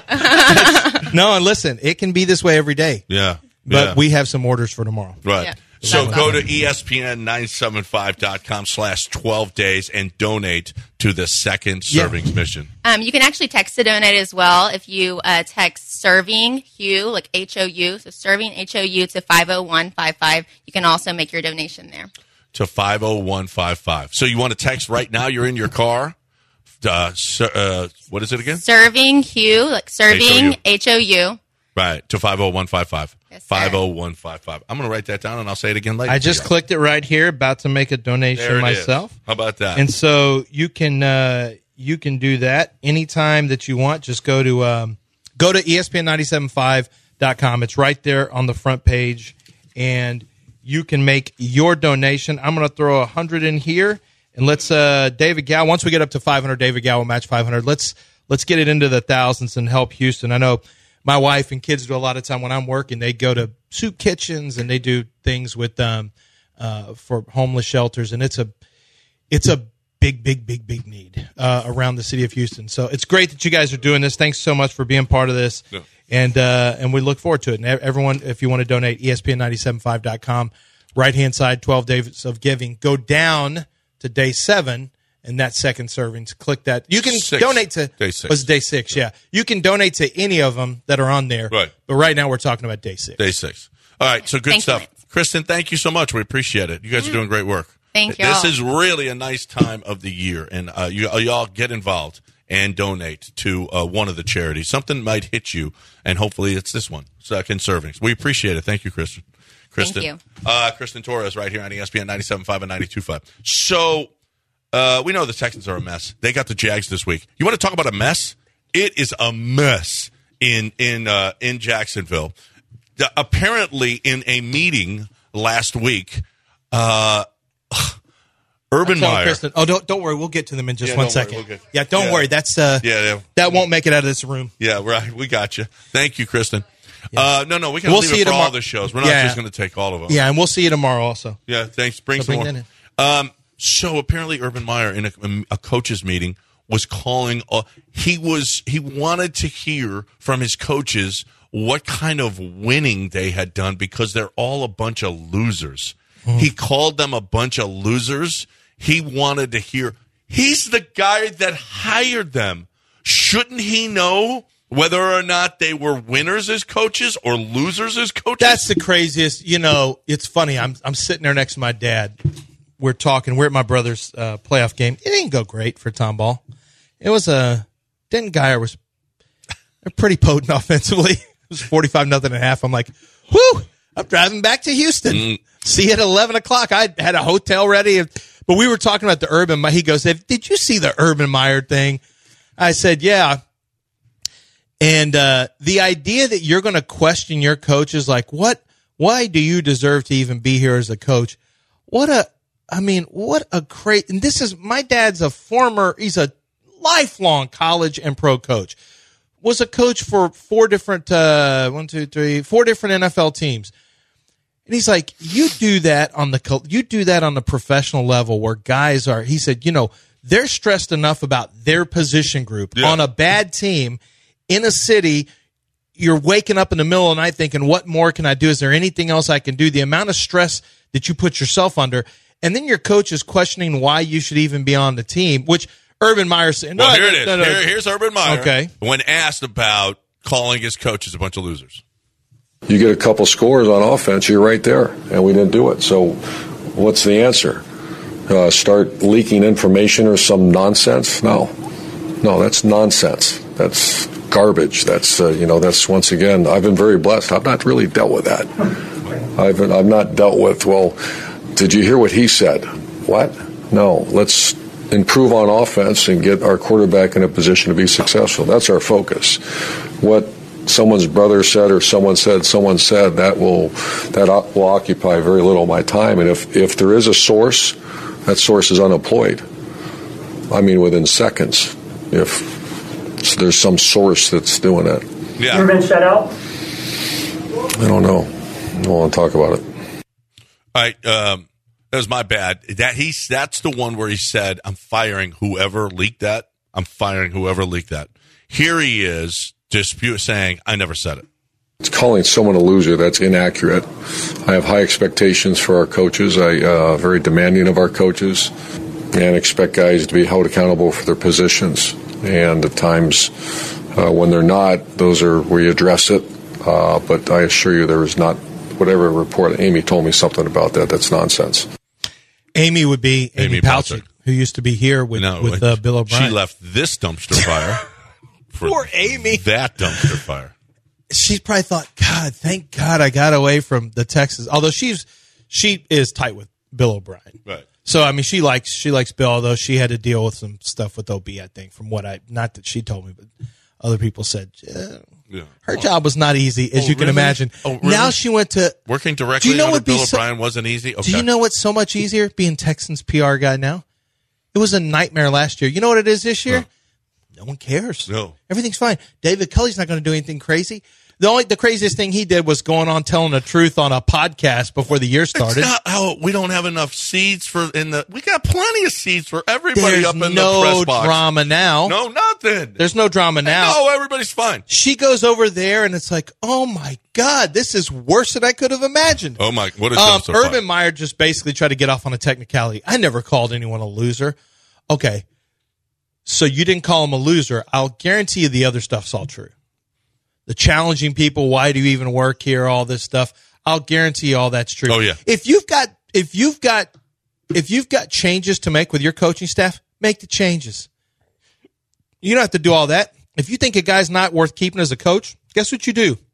too. No, and listen, it can be this way every day, Yeah, but yeah. we have some orders for tomorrow. right. Yeah. So That's go awesome. to E S P N nine seventy-five dot com slash twelve days and donate to the Second Yeah. Servings Mission. Um, you can actually text to donate as well if you uh, text serving Hugh, like H O U, so serving H O U to five oh one five five. You can also make your donation there. To five oh one five five. So you want to text right now? You're in your car. Uh, ser- uh, what is it again? Serving Hugh, like serving H O U. Right, to five oh one five five. Yes, sir. five oh one five five. I'm going to write that down and I'll say it again later. I just clicked it right here, about to make a donation There it is. myself. How about that? And so you can uh, you can do that anytime that you want. Just go to um, go to E S P N nine seventy-five dot com. It's right there on the front page, and you can make your donation. I'm going to throw a hundred in here, and let's uh, David Gow. Once we get up to five hundred, David Gow will match five hundred. Let's let's get it into the thousands and help Houston. I know my wife and kids do a lot of time when I'm working. They go to soup kitchens and they do things with um uh, for homeless shelters, and it's a it's a big, big, big, big need uh, around the city of Houston. So it's great that you guys are doing this. Thanks so much for being part of this, Yeah. and uh, and we look forward to it. And everyone, if you want to donate, E S P N nine seventy-five dot com, right hand side, twelve days of giving. Go down to day seven, and that second servings. Click that. You can Six. donate to Day six. Was day six? Yeah, you can donate to any of them that are on there. Right. But right now we're talking about day six. Day six. All right, so good Thank you, stuff. Lance. Kristen, thank you so much. We appreciate it. You guys are doing great work. Thank you This all. is really a nice time of the year, and uh, you, uh, y'all get involved and donate to uh, one of the charities. Something might hit you, and hopefully it's this one, Second Servings. We appreciate it. Thank you, Kristen. Kristen. Thank you. Uh, Kristen Torres right here on E S P N ninety-seven point five and ninety-two point five. So uh, we know the Texans are a mess. They got the Jags this week. You want to talk about a mess? It is a mess in in uh, in Jacksonville. The, apparently, in a meeting last week, uh, Urban Tell Meyer. Kristen, oh, don't don't worry. We'll get to them in just Yeah, one don't worry, second. we'll get- yeah, don't yeah. worry. That's uh, Yeah, yeah. that won't make it out of this room. Yeah, right. We got you. Thank you, Kristen. Uh, no, no, we can We'll leave see it you for all tomorrow. the shows. We're not Yeah. just going to take all of them. Yeah, and we'll see you tomorrow also. Yeah, thanks. Bring So some bring more. that Um, so apparently, Urban Meyer in a, a coaches meeting was calling. Uh, he was he wanted to hear from his coaches what kind of winning they had done because they're all a bunch of losers. Mm. He called them a bunch of losers. He wanted to hear. He's the guy that hired them. Shouldn't he know whether or not they were winners as coaches or losers as coaches? That's the craziest. You know, it's funny. I'm I'm sitting there next to my dad. We're talking. We're at my brother's uh, playoff game. It didn't go great for Tom Ball. It was a Denton Geyer was pretty potent offensively. It was forty-five nothing and a half. I'm like, whoo! I'm driving back to Houston. Mm. See you at eleven o'clock. I had a hotel ready, but we were talking about the Urban Meyer. He goes, "Did you see the Urban Meyer thing?" I said, "Yeah." And uh, the idea that you're going to question your coach is like, what? Why do you deserve to even be here as a coach? What a, I mean, what a great, and this is, my dad's a former, he's a lifelong college and pro coach. Was a coach for four different, uh, one, two, three, four different N F L teams. And he's like, you do that on the, you do that on the professional level where guys are, he said, you know, they're stressed enough about their position group Yeah. on a bad team in a city. You're waking up in the middle of the night thinking, what more can I do? Is there anything else I can do? The amount of stress that you put yourself under. And then your coach is questioning why you should even be on the team, which Urban Meyer said, no, Well, here no, it is. no, no. Here, here's Urban Meyer. Okay. When asked about calling his coaches a bunch of losers. You get a couple scores on offense, you're right there, and we didn't do it. So what's the answer? Uh, start leaking information or some nonsense? No. No, that's nonsense. That's garbage. That's, uh, you know, that's, once again, I've been very blessed. I've not really dealt with that. I've, been, I've not dealt with, well, did you hear what he said? What? No. Let's improve on offense and get our quarterback in a position to be successful. That's our focus. What someone's brother said or someone said, someone said, that will that will occupy very little of my time. And if, if there is a source, that source is unemployed. I mean, within seconds, if so there's some source that's doing it. Yeah. Ever been shut out? I don't know. I don't want to talk about it. All right. Um, that was my bad. That he's that's the one where he said, I'm firing whoever leaked that. I'm firing whoever leaked that. Here he is dispute saying, I never said it. It's calling someone a loser. That's inaccurate. I have high expectations for our coaches. I uh, very demanding of our coaches and expect guys to be held accountable for their positions. And at times uh, when they're not, those are where you address it. Uh, but I assure you there is not, whatever report, Amy told me something about that. That's nonsense. Amy would be Amy, Amy Palcic, Palcic. who used to be here with, No, with uh, Bill O'Brien. She left this dumpster fire for Poor Amy. that dumpster fire. She probably thought, God, thank God I got away from the Texans. Although she's she is tight with Bill O'Brien. Right. So I mean, she likes she likes Bill, although she had to deal with some stuff with O B. I think from what I not that she told me, but other people said yeah, Yeah. her job was not easy, as Oh, you can really? imagine. Oh, really? Now she went to. Working directly Do you know under what'd be Bill so- O'Brien wasn't easy? Okay. Do you know what's so much easier? Being Texans P R guy now. It was a nightmare last year. You know what it is this year? Huh. No one cares. No. Everything's fine. David Culley's not going to do anything crazy. The only the craziest thing he did was going on telling the truth on a podcast before the year started. It's not how we don't have enough seats for in the. We got plenty of seats for everybody There's up in no the press box. drama now. No, not nothing. There's no drama now. No, everybody's fine. She goes over there, and it's like, oh, my God, this is worse than I could have imagined. Oh, my. What is um, so Urban fun? Meyer just basically tried to get off on a technicality. I never called anyone a loser. Okay, so you didn't call him a loser. I'll guarantee you the other stuff's all true. The challenging people, why do you even work here, all this stuff. I'll guarantee you all that's true. Oh, yeah. If you've got if you've got if you've got changes to make with your coaching staff, make the changes. You don't have to do all that. If you think a guy's not worth keeping as a coach, guess what you do?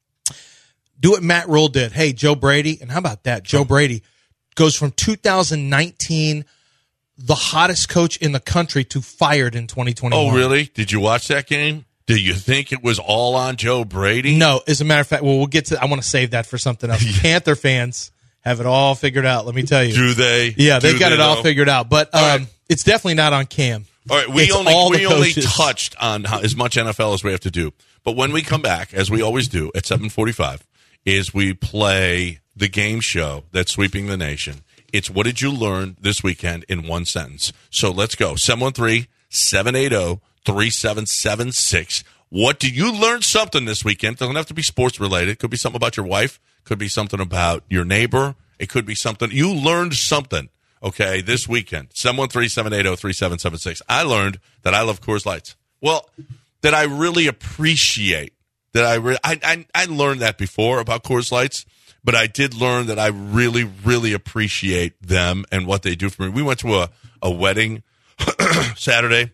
Do what Matt Rule did. Hey, Joe Brady, and how about that? Joe Brady goes from two thousand nineteen, the hottest coach in the country, to fired in twenty twenty-one. Oh, really? Did you watch that game? Do you think it was all on Joe Brady? No, as a matter of fact, well, we'll get to, I want to save that for something else. Panther fans have it all figured out, let me tell you. Do they? Yeah, they've Do got they it all know? figured out. But um, All right. it's definitely not on Cam. All right, we It's only all the we only coaches. touched on how, as much N F L as we have to do. But when we come back, as we always do at seven forty-five, is we play the game show that's sweeping the nation. It's what did you learn this weekend in one sentence? So let's go. seven one three, seven eight zero, three seven seven six. What do you learn something this weekend? It doesn't have to be sports related. It could be something about your wife. It could be something about your neighbor. It could be something. You learned something, okay, this weekend. seven one three, seven eight zero, three seven seven six. I learned that I love Coors Lights. Well, that I really appreciate. That I, re- I, I I learned that before about Coors Lights, but I did learn that I really, really appreciate them and what they do for me. We went to a, a wedding Saturday,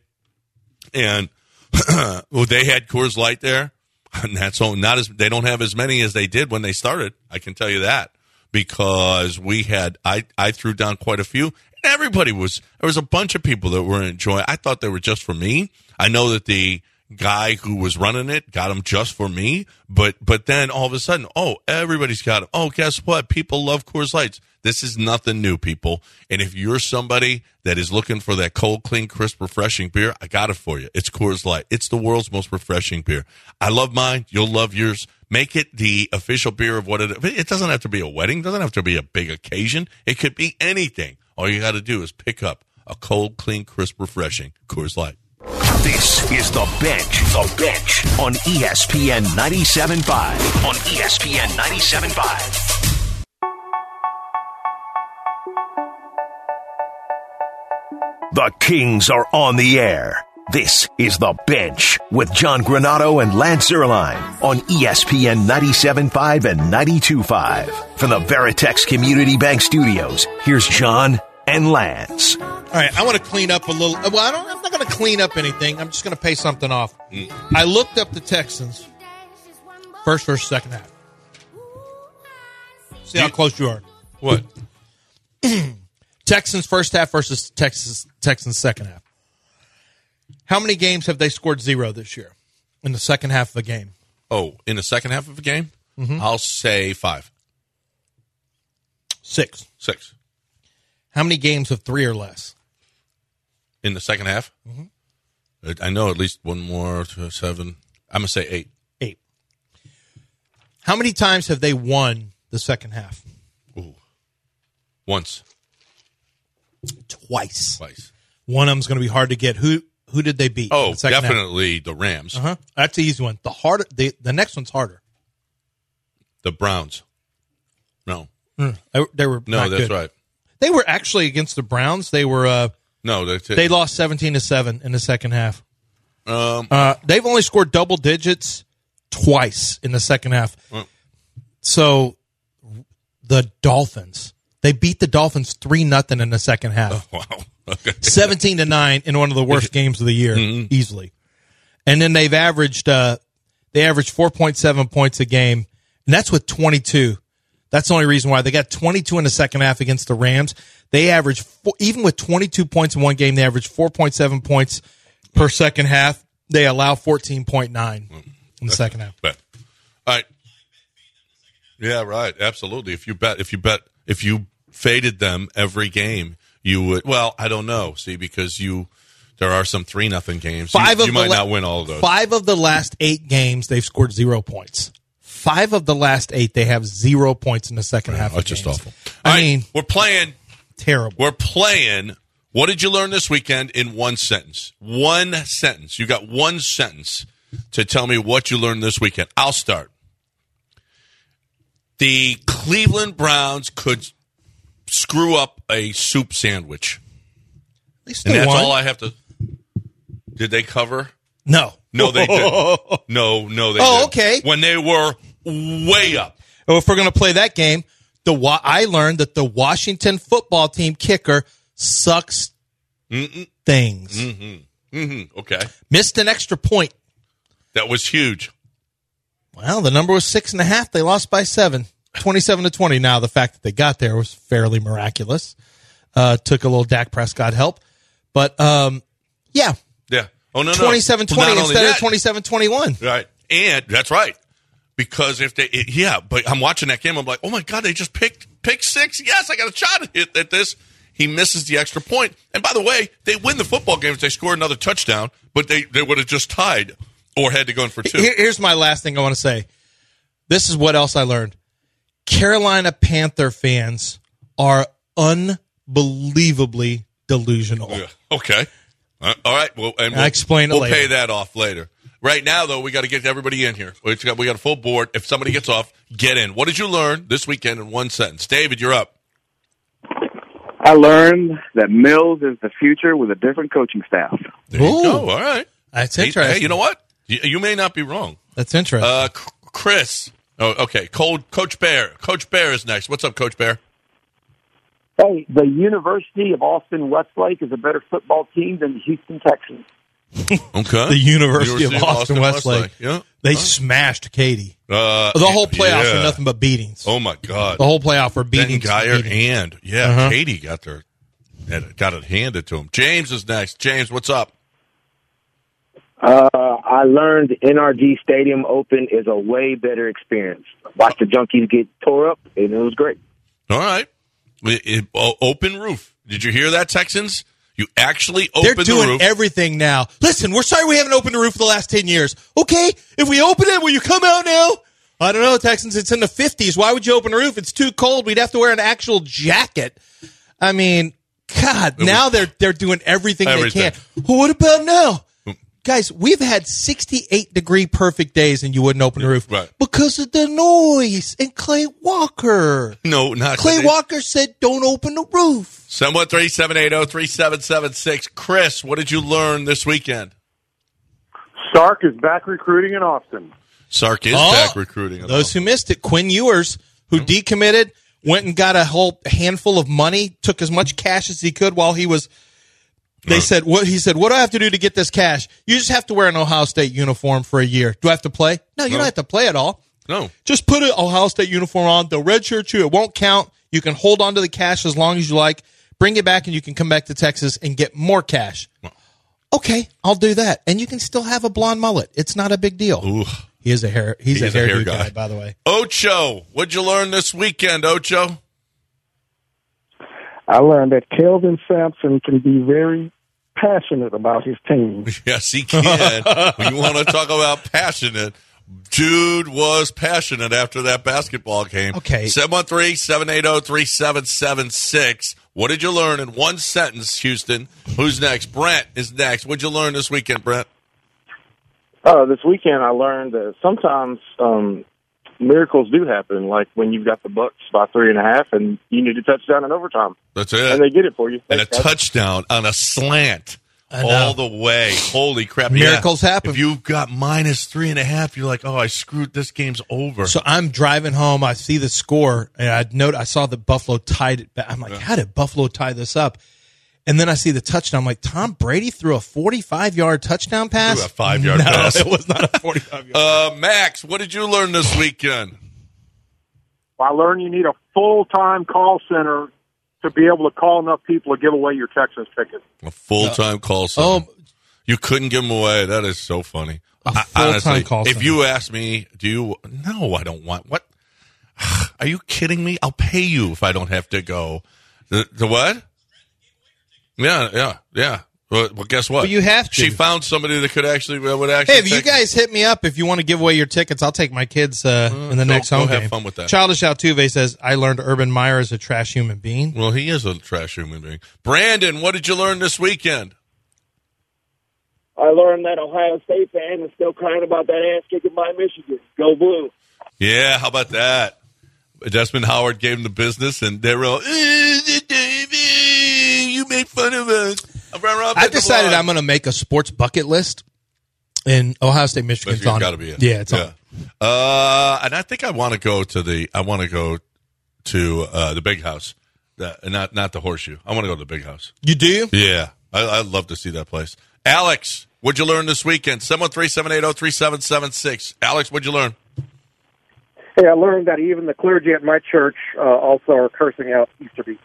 and well, they had Coors Light there, and that's all, not as they don't have as many as they did when they started. I can tell you that because we had I, I threw down quite a few, and everybody was there was a bunch of people that were enjoying. I thought they were just for me. I know that the guy who was running it got them just for me, but but then all of a sudden, oh, everybody's got them. Oh, guess what? People love Coors Lights. This is nothing new, people. And if you're somebody that is looking for that cold, clean, crisp, refreshing beer, I got it for you. It's Coors Light. It's the world's most refreshing beer. I love mine. You'll love yours. Make it the official beer of what it is. It doesn't have to be a wedding. It doesn't have to be a big occasion. It could be anything. All you got to do is pick up a cold, clean, crisp, refreshing Coors Light. This is The Bench. The Bench on E S P N ninety-seven point five. On E S P N ninety-seven point five. The Kings are on the air. This is The Bench with John Granato and Lance Zierlein on E S P N ninety-seven point five and ninety-two point five. From the Veritex Community Bank Studios, here's John and Lance. All right, I want to clean up a little. Well, I don't, I'm not going to clean up anything. I'm just going to pay something off. Mm. I looked up the Texans first versus second half. See how close you are. What? Texans first half versus Texas Texans second half. How many games have they scored zero this year in the second half of a game? Oh, in the second half of a game? Mm-hmm. I'll say five. Six. Six. How many games of three or less? In the second half? Mm-hmm. I know at least one more, two, seven. I'm going to say eight. Eight. How many times have they won the second half? Ooh. Once. Twice. Twice. One of them's going to be hard to get. Who who did they beat? Oh, the definitely half? The Rams. Uh-huh. That's the easy one. The harder, the, the next one's harder. The Browns. No. Mm, they, they were No, not that's good. right. They were actually against the Browns. They were uh, no, that's it. They lost seventeen to seven in the second half. Um, uh, they've only scored double digits twice in the second half. Well, so the Dolphins, they beat the Dolphins three nothing in the second half. Oh, wow. Okay. seventeen to nine in one of the worst games of the year, mm-hmm. easily. And then they've averaged uh, they averaged four point seven points a game, and that's with twenty-two. That's the only reason why. They got twenty-two in the second half against the Rams. They averaged, four, even with twenty-two points in one game, they averaged four point seven points per second half. They allow fourteen point nine in the second half. Bet. All right. Yeah, right. Absolutely. If you bet, if you bet, if you faded them every game, you would. Well, I don't know. See, because you, there are some three nothing games. Five you of you the might la- not win all of those. Five of the last eight games, they've scored zero points. Five of the last eight, they have zero points in the second half. That's of just games. awful. I All right, mean, we're playing terrible. We're playing What did you learn this weekend in one sentence? One sentence. You got one sentence to tell me what you learned this weekend. I'll start. The Cleveland Browns could screw up a soup sandwich. They still and that's won. all I have to. Did they cover? No. No, they didn't. No, no, they Oh, didn't. okay. When they were way up. Oh, if we're going to play that game, the wa- I learned that the Washington football team kicker sucks Mm-mm. things. Mm-hmm. Mm-hmm. Okay. Missed an extra point. That was huge. Well, the number was six and a half. They lost by seven, twenty-seven to twenty. Now, the fact that they got there was fairly miraculous. Uh, took a little Dak Prescott help. But, um, yeah. Yeah. Oh, no, no. twenty-seven twenty Well, not only instead that- of twenty-seven twenty-one. Right. And that's right. Because if they, it, yeah, but I'm watching that game. I'm like, oh my God, they just picked pick six. Yes, I got a shot at, it, at this. He misses the extra point. And by the way, they win the football game if they score another touchdown, but they, they would have just tied or had to go in for two. Here- Here's my last thing I want to say. This is what else I learned. Carolina Panther fans are unbelievably delusional. Yeah. Okay. Uh, all right. Well, and we'll, I'll explain it we'll later. pay that off later. Right now, though, we got to get everybody in here. We got, we got a full board. If somebody gets off, get in. What did you learn this weekend in one sentence? David, you're up. I learned that Mills is the future with a different coaching staff. There you Ooh. go. All right. That's Hey, interesting. Hey, you know what? You, you may not be wrong. That's interesting. Uh, C- Chris. Oh, okay. Cold, Coach Bear. Coach Bear is next. What's up, Coach Bear? Hey, the University of Austin Westlake is a better football team than the Houston Texans. Okay. the University, of Austin, Westlake. Yeah. They smashed Katy. Uh, The whole playoffs yeah. were nothing but beatings. Oh, my God. The whole playoff were Benton beatings. Geyer beatings. and, yeah, Uh-huh. Katie got their, had- got it handed to him. James is next. James, what's up? Uh, I learned N R G Stadium Open is a way better experience. Watched the Junkies get tore up, and it was great. All right. It- it- o- open roof. Did you hear that, Texans? You actually They're opened doing the roof. everything now. Listen, we're sorry we haven't opened the roof the last ten years. Okay, if we open it, will you come out now? I don't know, Texans. It's in the fifties. Why would you open the roof? It's too cold. We'd have to wear an actual jacket. I mean, God, It now was- they're they're doing everything, Everything. they can. Well, what about now? Guys, we've had sixty-eight degree perfect days and you wouldn't open the roof. Right. Because of the noise and Clay Walker. no, not Clay today. Walker said, don't open the roof. seven one three, seven eight zero, three seven seven six. Chris, what did you learn this weekend? Sark is back recruiting in Austin. Sark is Oh, back recruiting. Those who missed it, Quinn Ewers, who decommitted, went and got a whole handful of money, took as much cash as he could while he was. They said, "What?" He said, "What do I have to do to get this cash? You just have to wear an Ohio State uniform for a year. Do I have to play? No, you No. don't have to play at all. No. Just put an Ohio State uniform on. They'll redshirt you. It won't count. You can hold on to the cash as long as you like. Bring it back, and you can come back to Texas and get more cash." Okay, I'll do that, and you can still have a blonde mullet. It's not a big deal. Ooh. He is a hair. He's, He's a a hairdo hair guy. guy. by the way. Ocho, what'd you learn this weekend, Ocho? I learned that Kelvin Sampson can be very passionate about his team. Yes, he can. When you want to talk about passionate, dude was passionate after that basketball game. Okay. seven one three, seven eight zero, three seven seven six. What did you learn in one sentence, Houston? Who's next? Brent is next. What'd you learn this weekend, Brent? Uh, this weekend I learned that sometimes um, miracles do happen, like when you've got the Bucks by three and a half and you need a touchdown in overtime. That's it. And they get it for you. And a Thanks, guys. touchdown on a slant I know. all the way. Holy crap. Miracles Yeah. happen. If you've got minus three and a half, you're like, oh, I screwed. This game's over. So I'm driving home. I see the score, and I note I saw that Buffalo tied it back. I'm like, how did Buffalo tie this up? And then I see the touchdown. I'm like, Tom Brady threw a forty-five yard touchdown pass. Threw a five-yard no, pass. it was not a forty-five yard. Uh, Max, what did you learn this weekend? I learned you need a full-time call center to be able to call enough people to give away your Texans ticket. A full-time call center. Oh, You couldn't give them away. That is so funny. A I- full-time honestly, call if center. you ask me, do you? No, I don't want. What? Are you kidding me? I'll pay you if I don't have to go. The, the what? Yeah, yeah, yeah. Well, well guess what? Well, you have to. She found somebody that could actually would actually. Hey, if you take guys hit me up if you want to give away your tickets, I'll take my kids uh, Uh, in the go- next go home have game. fun with that. Childish Altuve says, "I learned Urban Meyer is a trash human being." Well, he is a trash human being. Brandon, what did you learn this weekend? I learned that Ohio State fan is still crying about that ass kicking by Michigan. Go Blue. Yeah, how about that? Desmond Howard gave him the business, and they were all, "Eh, you made fun of us." I decided I'm going to make a sports bucket list, and Ohio State Michigan's Michigan's on. got to be it. Yeah, it's yeah. on. Uh, and I think I want to go to the. I want to go to uh, the Big House, the, not not the Horseshoe. I want to go to the Big House. You do? Yeah, I, I'd love to see that place. Alex, what'd you learn this weekend? seven one three, seven eight zero, three seven seven six. Alex, what'd you learn? Hey, I learned that even the clergy at my church uh, also are cursing out Easterby.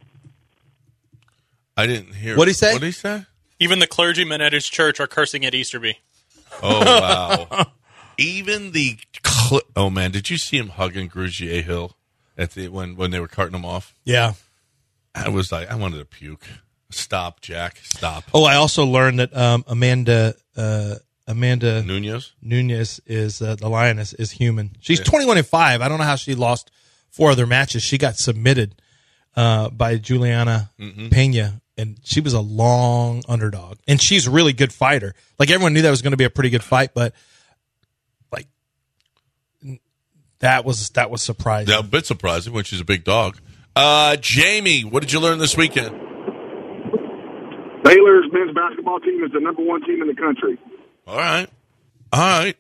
I didn't hear. What'd he say? What'd he say? Even the clergymen at his church are cursing at Easterby. Oh, wow. Even the cl- oh man, did you see him hugging Grugier Hill at the when when they were carting him off? Yeah. I was like, I wanted to puke. Stop, Jack. Stop. Oh, I also learned that um, Amanda uh, Amanda Nunez Nunez is uh, the Lioness is human. She's twenty-one and five. I don't know how she lost four other matches. She got submitted uh, by Juliana Mhm. Pena, and she was a long underdog. And she's a really good fighter. Like everyone knew that was going to be a pretty good fight, but like that was that was surprising. Yeah, a bit surprising when she's a big dog. Uh, Jamie, what did you learn this weekend? Baylor's men's basketball team is the number one team in the country. All right. All right.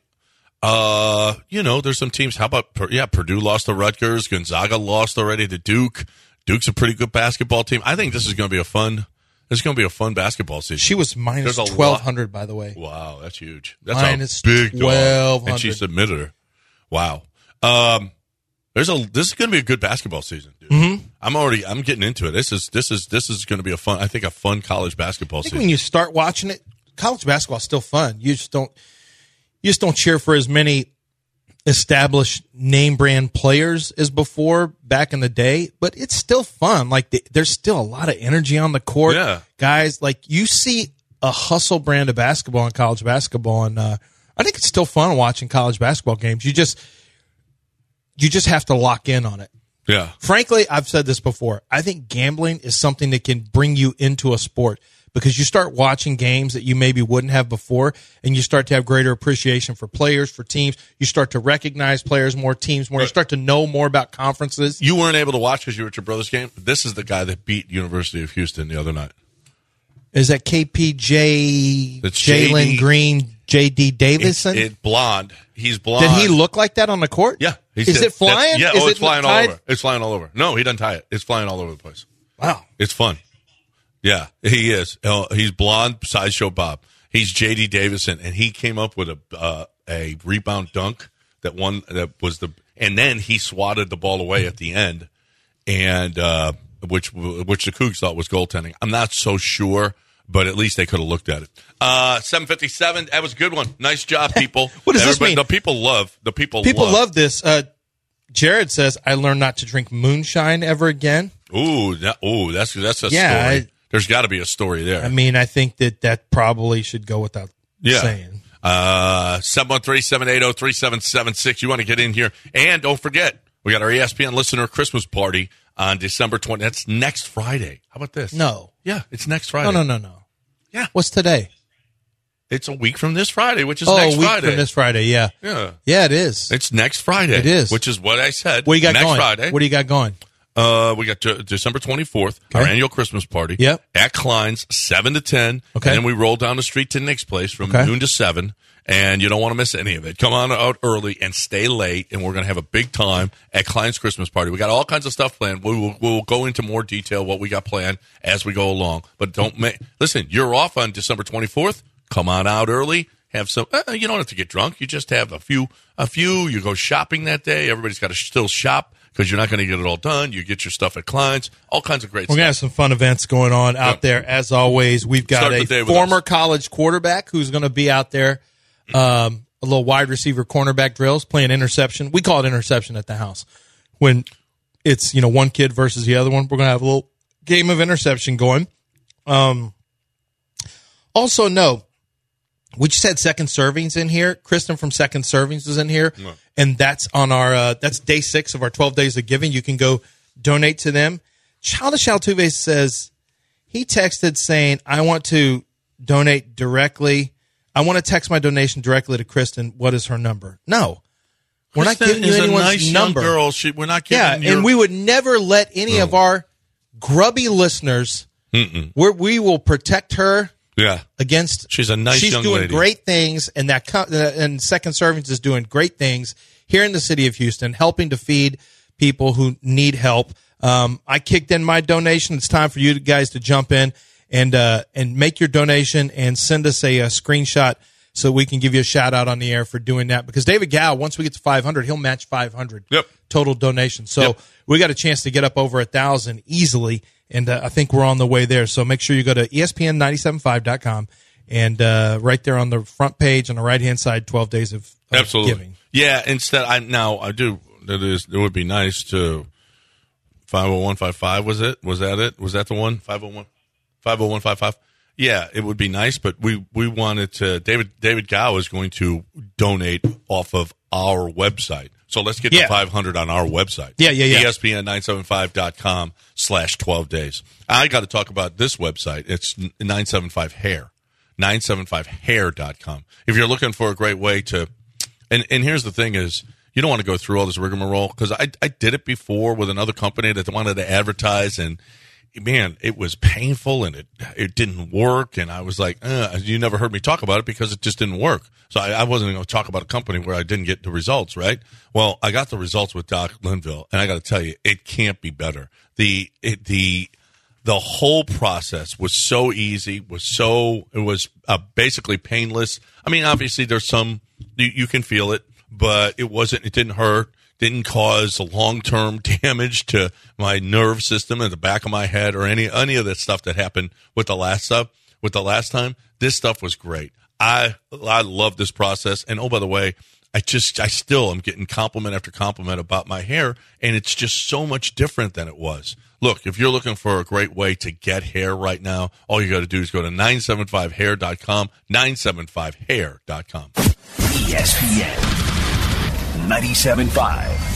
Uh, you know, there's some teams. How about, Pur- yeah, Purdue lost to Rutgers. Gonzaga lost already to Duke. Duke's a pretty good basketball team. I think this is going to be a fun, this is going to be a fun basketball season. She was minus There's a twelve hundred, by the way. Wow, that's huge. That's Minus a big dog. twelve hundred. And she submitted her. Wow. Um, there's a, this is going to be a good basketball season, dude. Mhm. I'm already, I'm getting into it. This is, this is, this is going to be a fun, I think a fun college basketball I think season. when you start watching it, college basketball is still fun. You just don't you just don't cheer for as many established name brand players as before back in the day, but it's still fun. Like the, there's still a lot of energy on the court. Yeah. Guys, like you see a hustle brand of basketball in college basketball, and uh, I think it's still fun watching college basketball games. You just you just have to lock in on it. Yeah. Frankly, I've said this before. I think gambling is something that can bring you into a sport because you start watching games that you maybe wouldn't have before, and you start to have greater appreciation for players, for teams. You start to recognize players more, teams more. You start to know more about conferences. You weren't able to watch because you were at your brother's game. This is the guy that beat University of Houston the other night. Is that K P J, That's J D. Jalen Green, J D Davison? It, it blonde. He's blonde. Did he look like that on the court? Yeah. He's Is it flying? Yeah. Is Oh, it it's flying all tied? over. It's flying all over. No, he doesn't tie it. It's flying all over the place. Wow. It's fun. Yeah, he is. Uh, he's blonde, sideshow Bob. He's J D Davison, and he came up with a uh, a rebound dunk that one that was the, and then he swatted the ball away at the end, and uh, which which the Cougs thought was goaltending. I'm not so sure, but at least they could have looked at it. Uh, seven fifty-seven. That was a good one. Nice job, people. What does this Everybody- mean? The people love. The people. People love. love this. Uh, Jared says, I learned not to drink moonshine ever again. Ooh, that, ooh, that's that's a Yeah, story. I- There's got to be a story there. I mean, I think that that probably should go without Yeah. saying. Uh, seven one three, seven eight zero, three seven seven six. You want to get in here. And don't forget, we got our E S P N listener Christmas party on December twentieth. That's next Friday. How about this? No. Yeah, it's next Friday. No, no, no, no. Yeah. What's today? It's a week from this Friday, which is oh, next a week Friday. from this Friday, yeah. Yeah. Yeah, it is. It's next Friday. It is. Which is what I said. What do you got next going? Friday. What do you got going? Uh, we got to December twenty-fourth, our Okay. annual Christmas party. Yep. At Klein's, seven to ten. Okay. And then we roll down the street to Nick's place from Okay. noon to seven. And you don't want to miss any of it. Come on out early and stay late. And we're going to have a big time at Klein's Christmas party. We got all kinds of stuff planned. We will, we'll go into more detail what we got planned as we go along. But don't make, listen, you're off on December twenty-fourth. Come on out early. Have some, uh, you don't have to get drunk. You just have a few, a few. You go shopping that day. Everybody's got to still shop because you're not going to get it all done. You get your stuff at Klein's. All kinds of great We're stuff. going to have some fun events going on out Yep. there. As always, we've got Start the a day with former us. college quarterback who's going to be out there, um, a little wide receiver cornerback drills, playing interception. We call it interception at the house. When it's, you know, one kid versus the other one, we're going to have a little game of interception going. Um, Also, no, we just had Second Servings in here. Kristen from Second Servings is in here, No. and that's on our uh, that's day six of our twelve days of giving. You can go donate to them. Childish Altuve says he texted saying, "I want to donate directly. I want to text my donation directly to Kristen. What is her number?" No, we're not Kristen giving you is anyone's a nice number. Young girl. She, we're not giving. Yeah, your, and we would never let any No. of our grubby listeners. Mm-mm. We're, we will protect her. Yeah, Against she's a nice she's young doing lady. great things, and that co- uh, and Second Servings is doing great things here in the city of Houston, helping to feed people who need help. Um, I kicked in my donation. It's time for you guys to jump in and uh, and make your donation and send us a, a screenshot so we can give you a shout out on the air for doing that. Because David Gow, once we get to five hundred, he'll match five hundred Yep. total donation. So Yep. we got a chance to get up over a thousand easily. And uh, I think we're on the way there. So make sure you go to E S P N nine seven five dot com and uh, right there on the front page on the right hand side, twelve days of, of Absolutely. giving. Yeah. Instead, I now I do. That is. It would be nice to five oh one five five. Was it? Was that it? Was that the one? Five oh one. Five oh one five five. Yeah, it would be nice, but we we wanted to. David David Gow is going to donate off of our website. So let's get Yeah. to five hundred on our website. Yeah, yeah, yeah. E S P N nine seventy-five dot com slash twelve days. I got to talk about this website. It's nine seventy-five hair. nine seventy-five hair dot com. If you're looking for a great way to, and, and here's the thing is, you don't want to go through all this rigmarole, because I, I did it before with another company that wanted to advertise, and man, it was painful and it it didn't work. And I was like, uh, you never heard me talk about it because it just didn't work. So I, I wasn't going to talk about a company where I didn't get the results, right? Well, I got the results with Doc Linville, and I got to tell you, it can't be better. The it, the the whole process was so easy, was so it was uh, basically painless. I mean, obviously there's some you, you can feel it, but it wasn't. It didn't hurt. Didn't cause long-term damage to my nerve system in the back of my head or any any of that stuff that happened with the last stuff. With the last time, this stuff was great. I I love this process. And oh, by the way, I just I still am getting compliment after compliment about my hair, and it's just so much different than it was. Look, if you're looking for a great way to get hair right now, all you got to do is go to nine seventy-five hair dot com, nine seventy-five hair dot com. E S P N ninety-seven point five.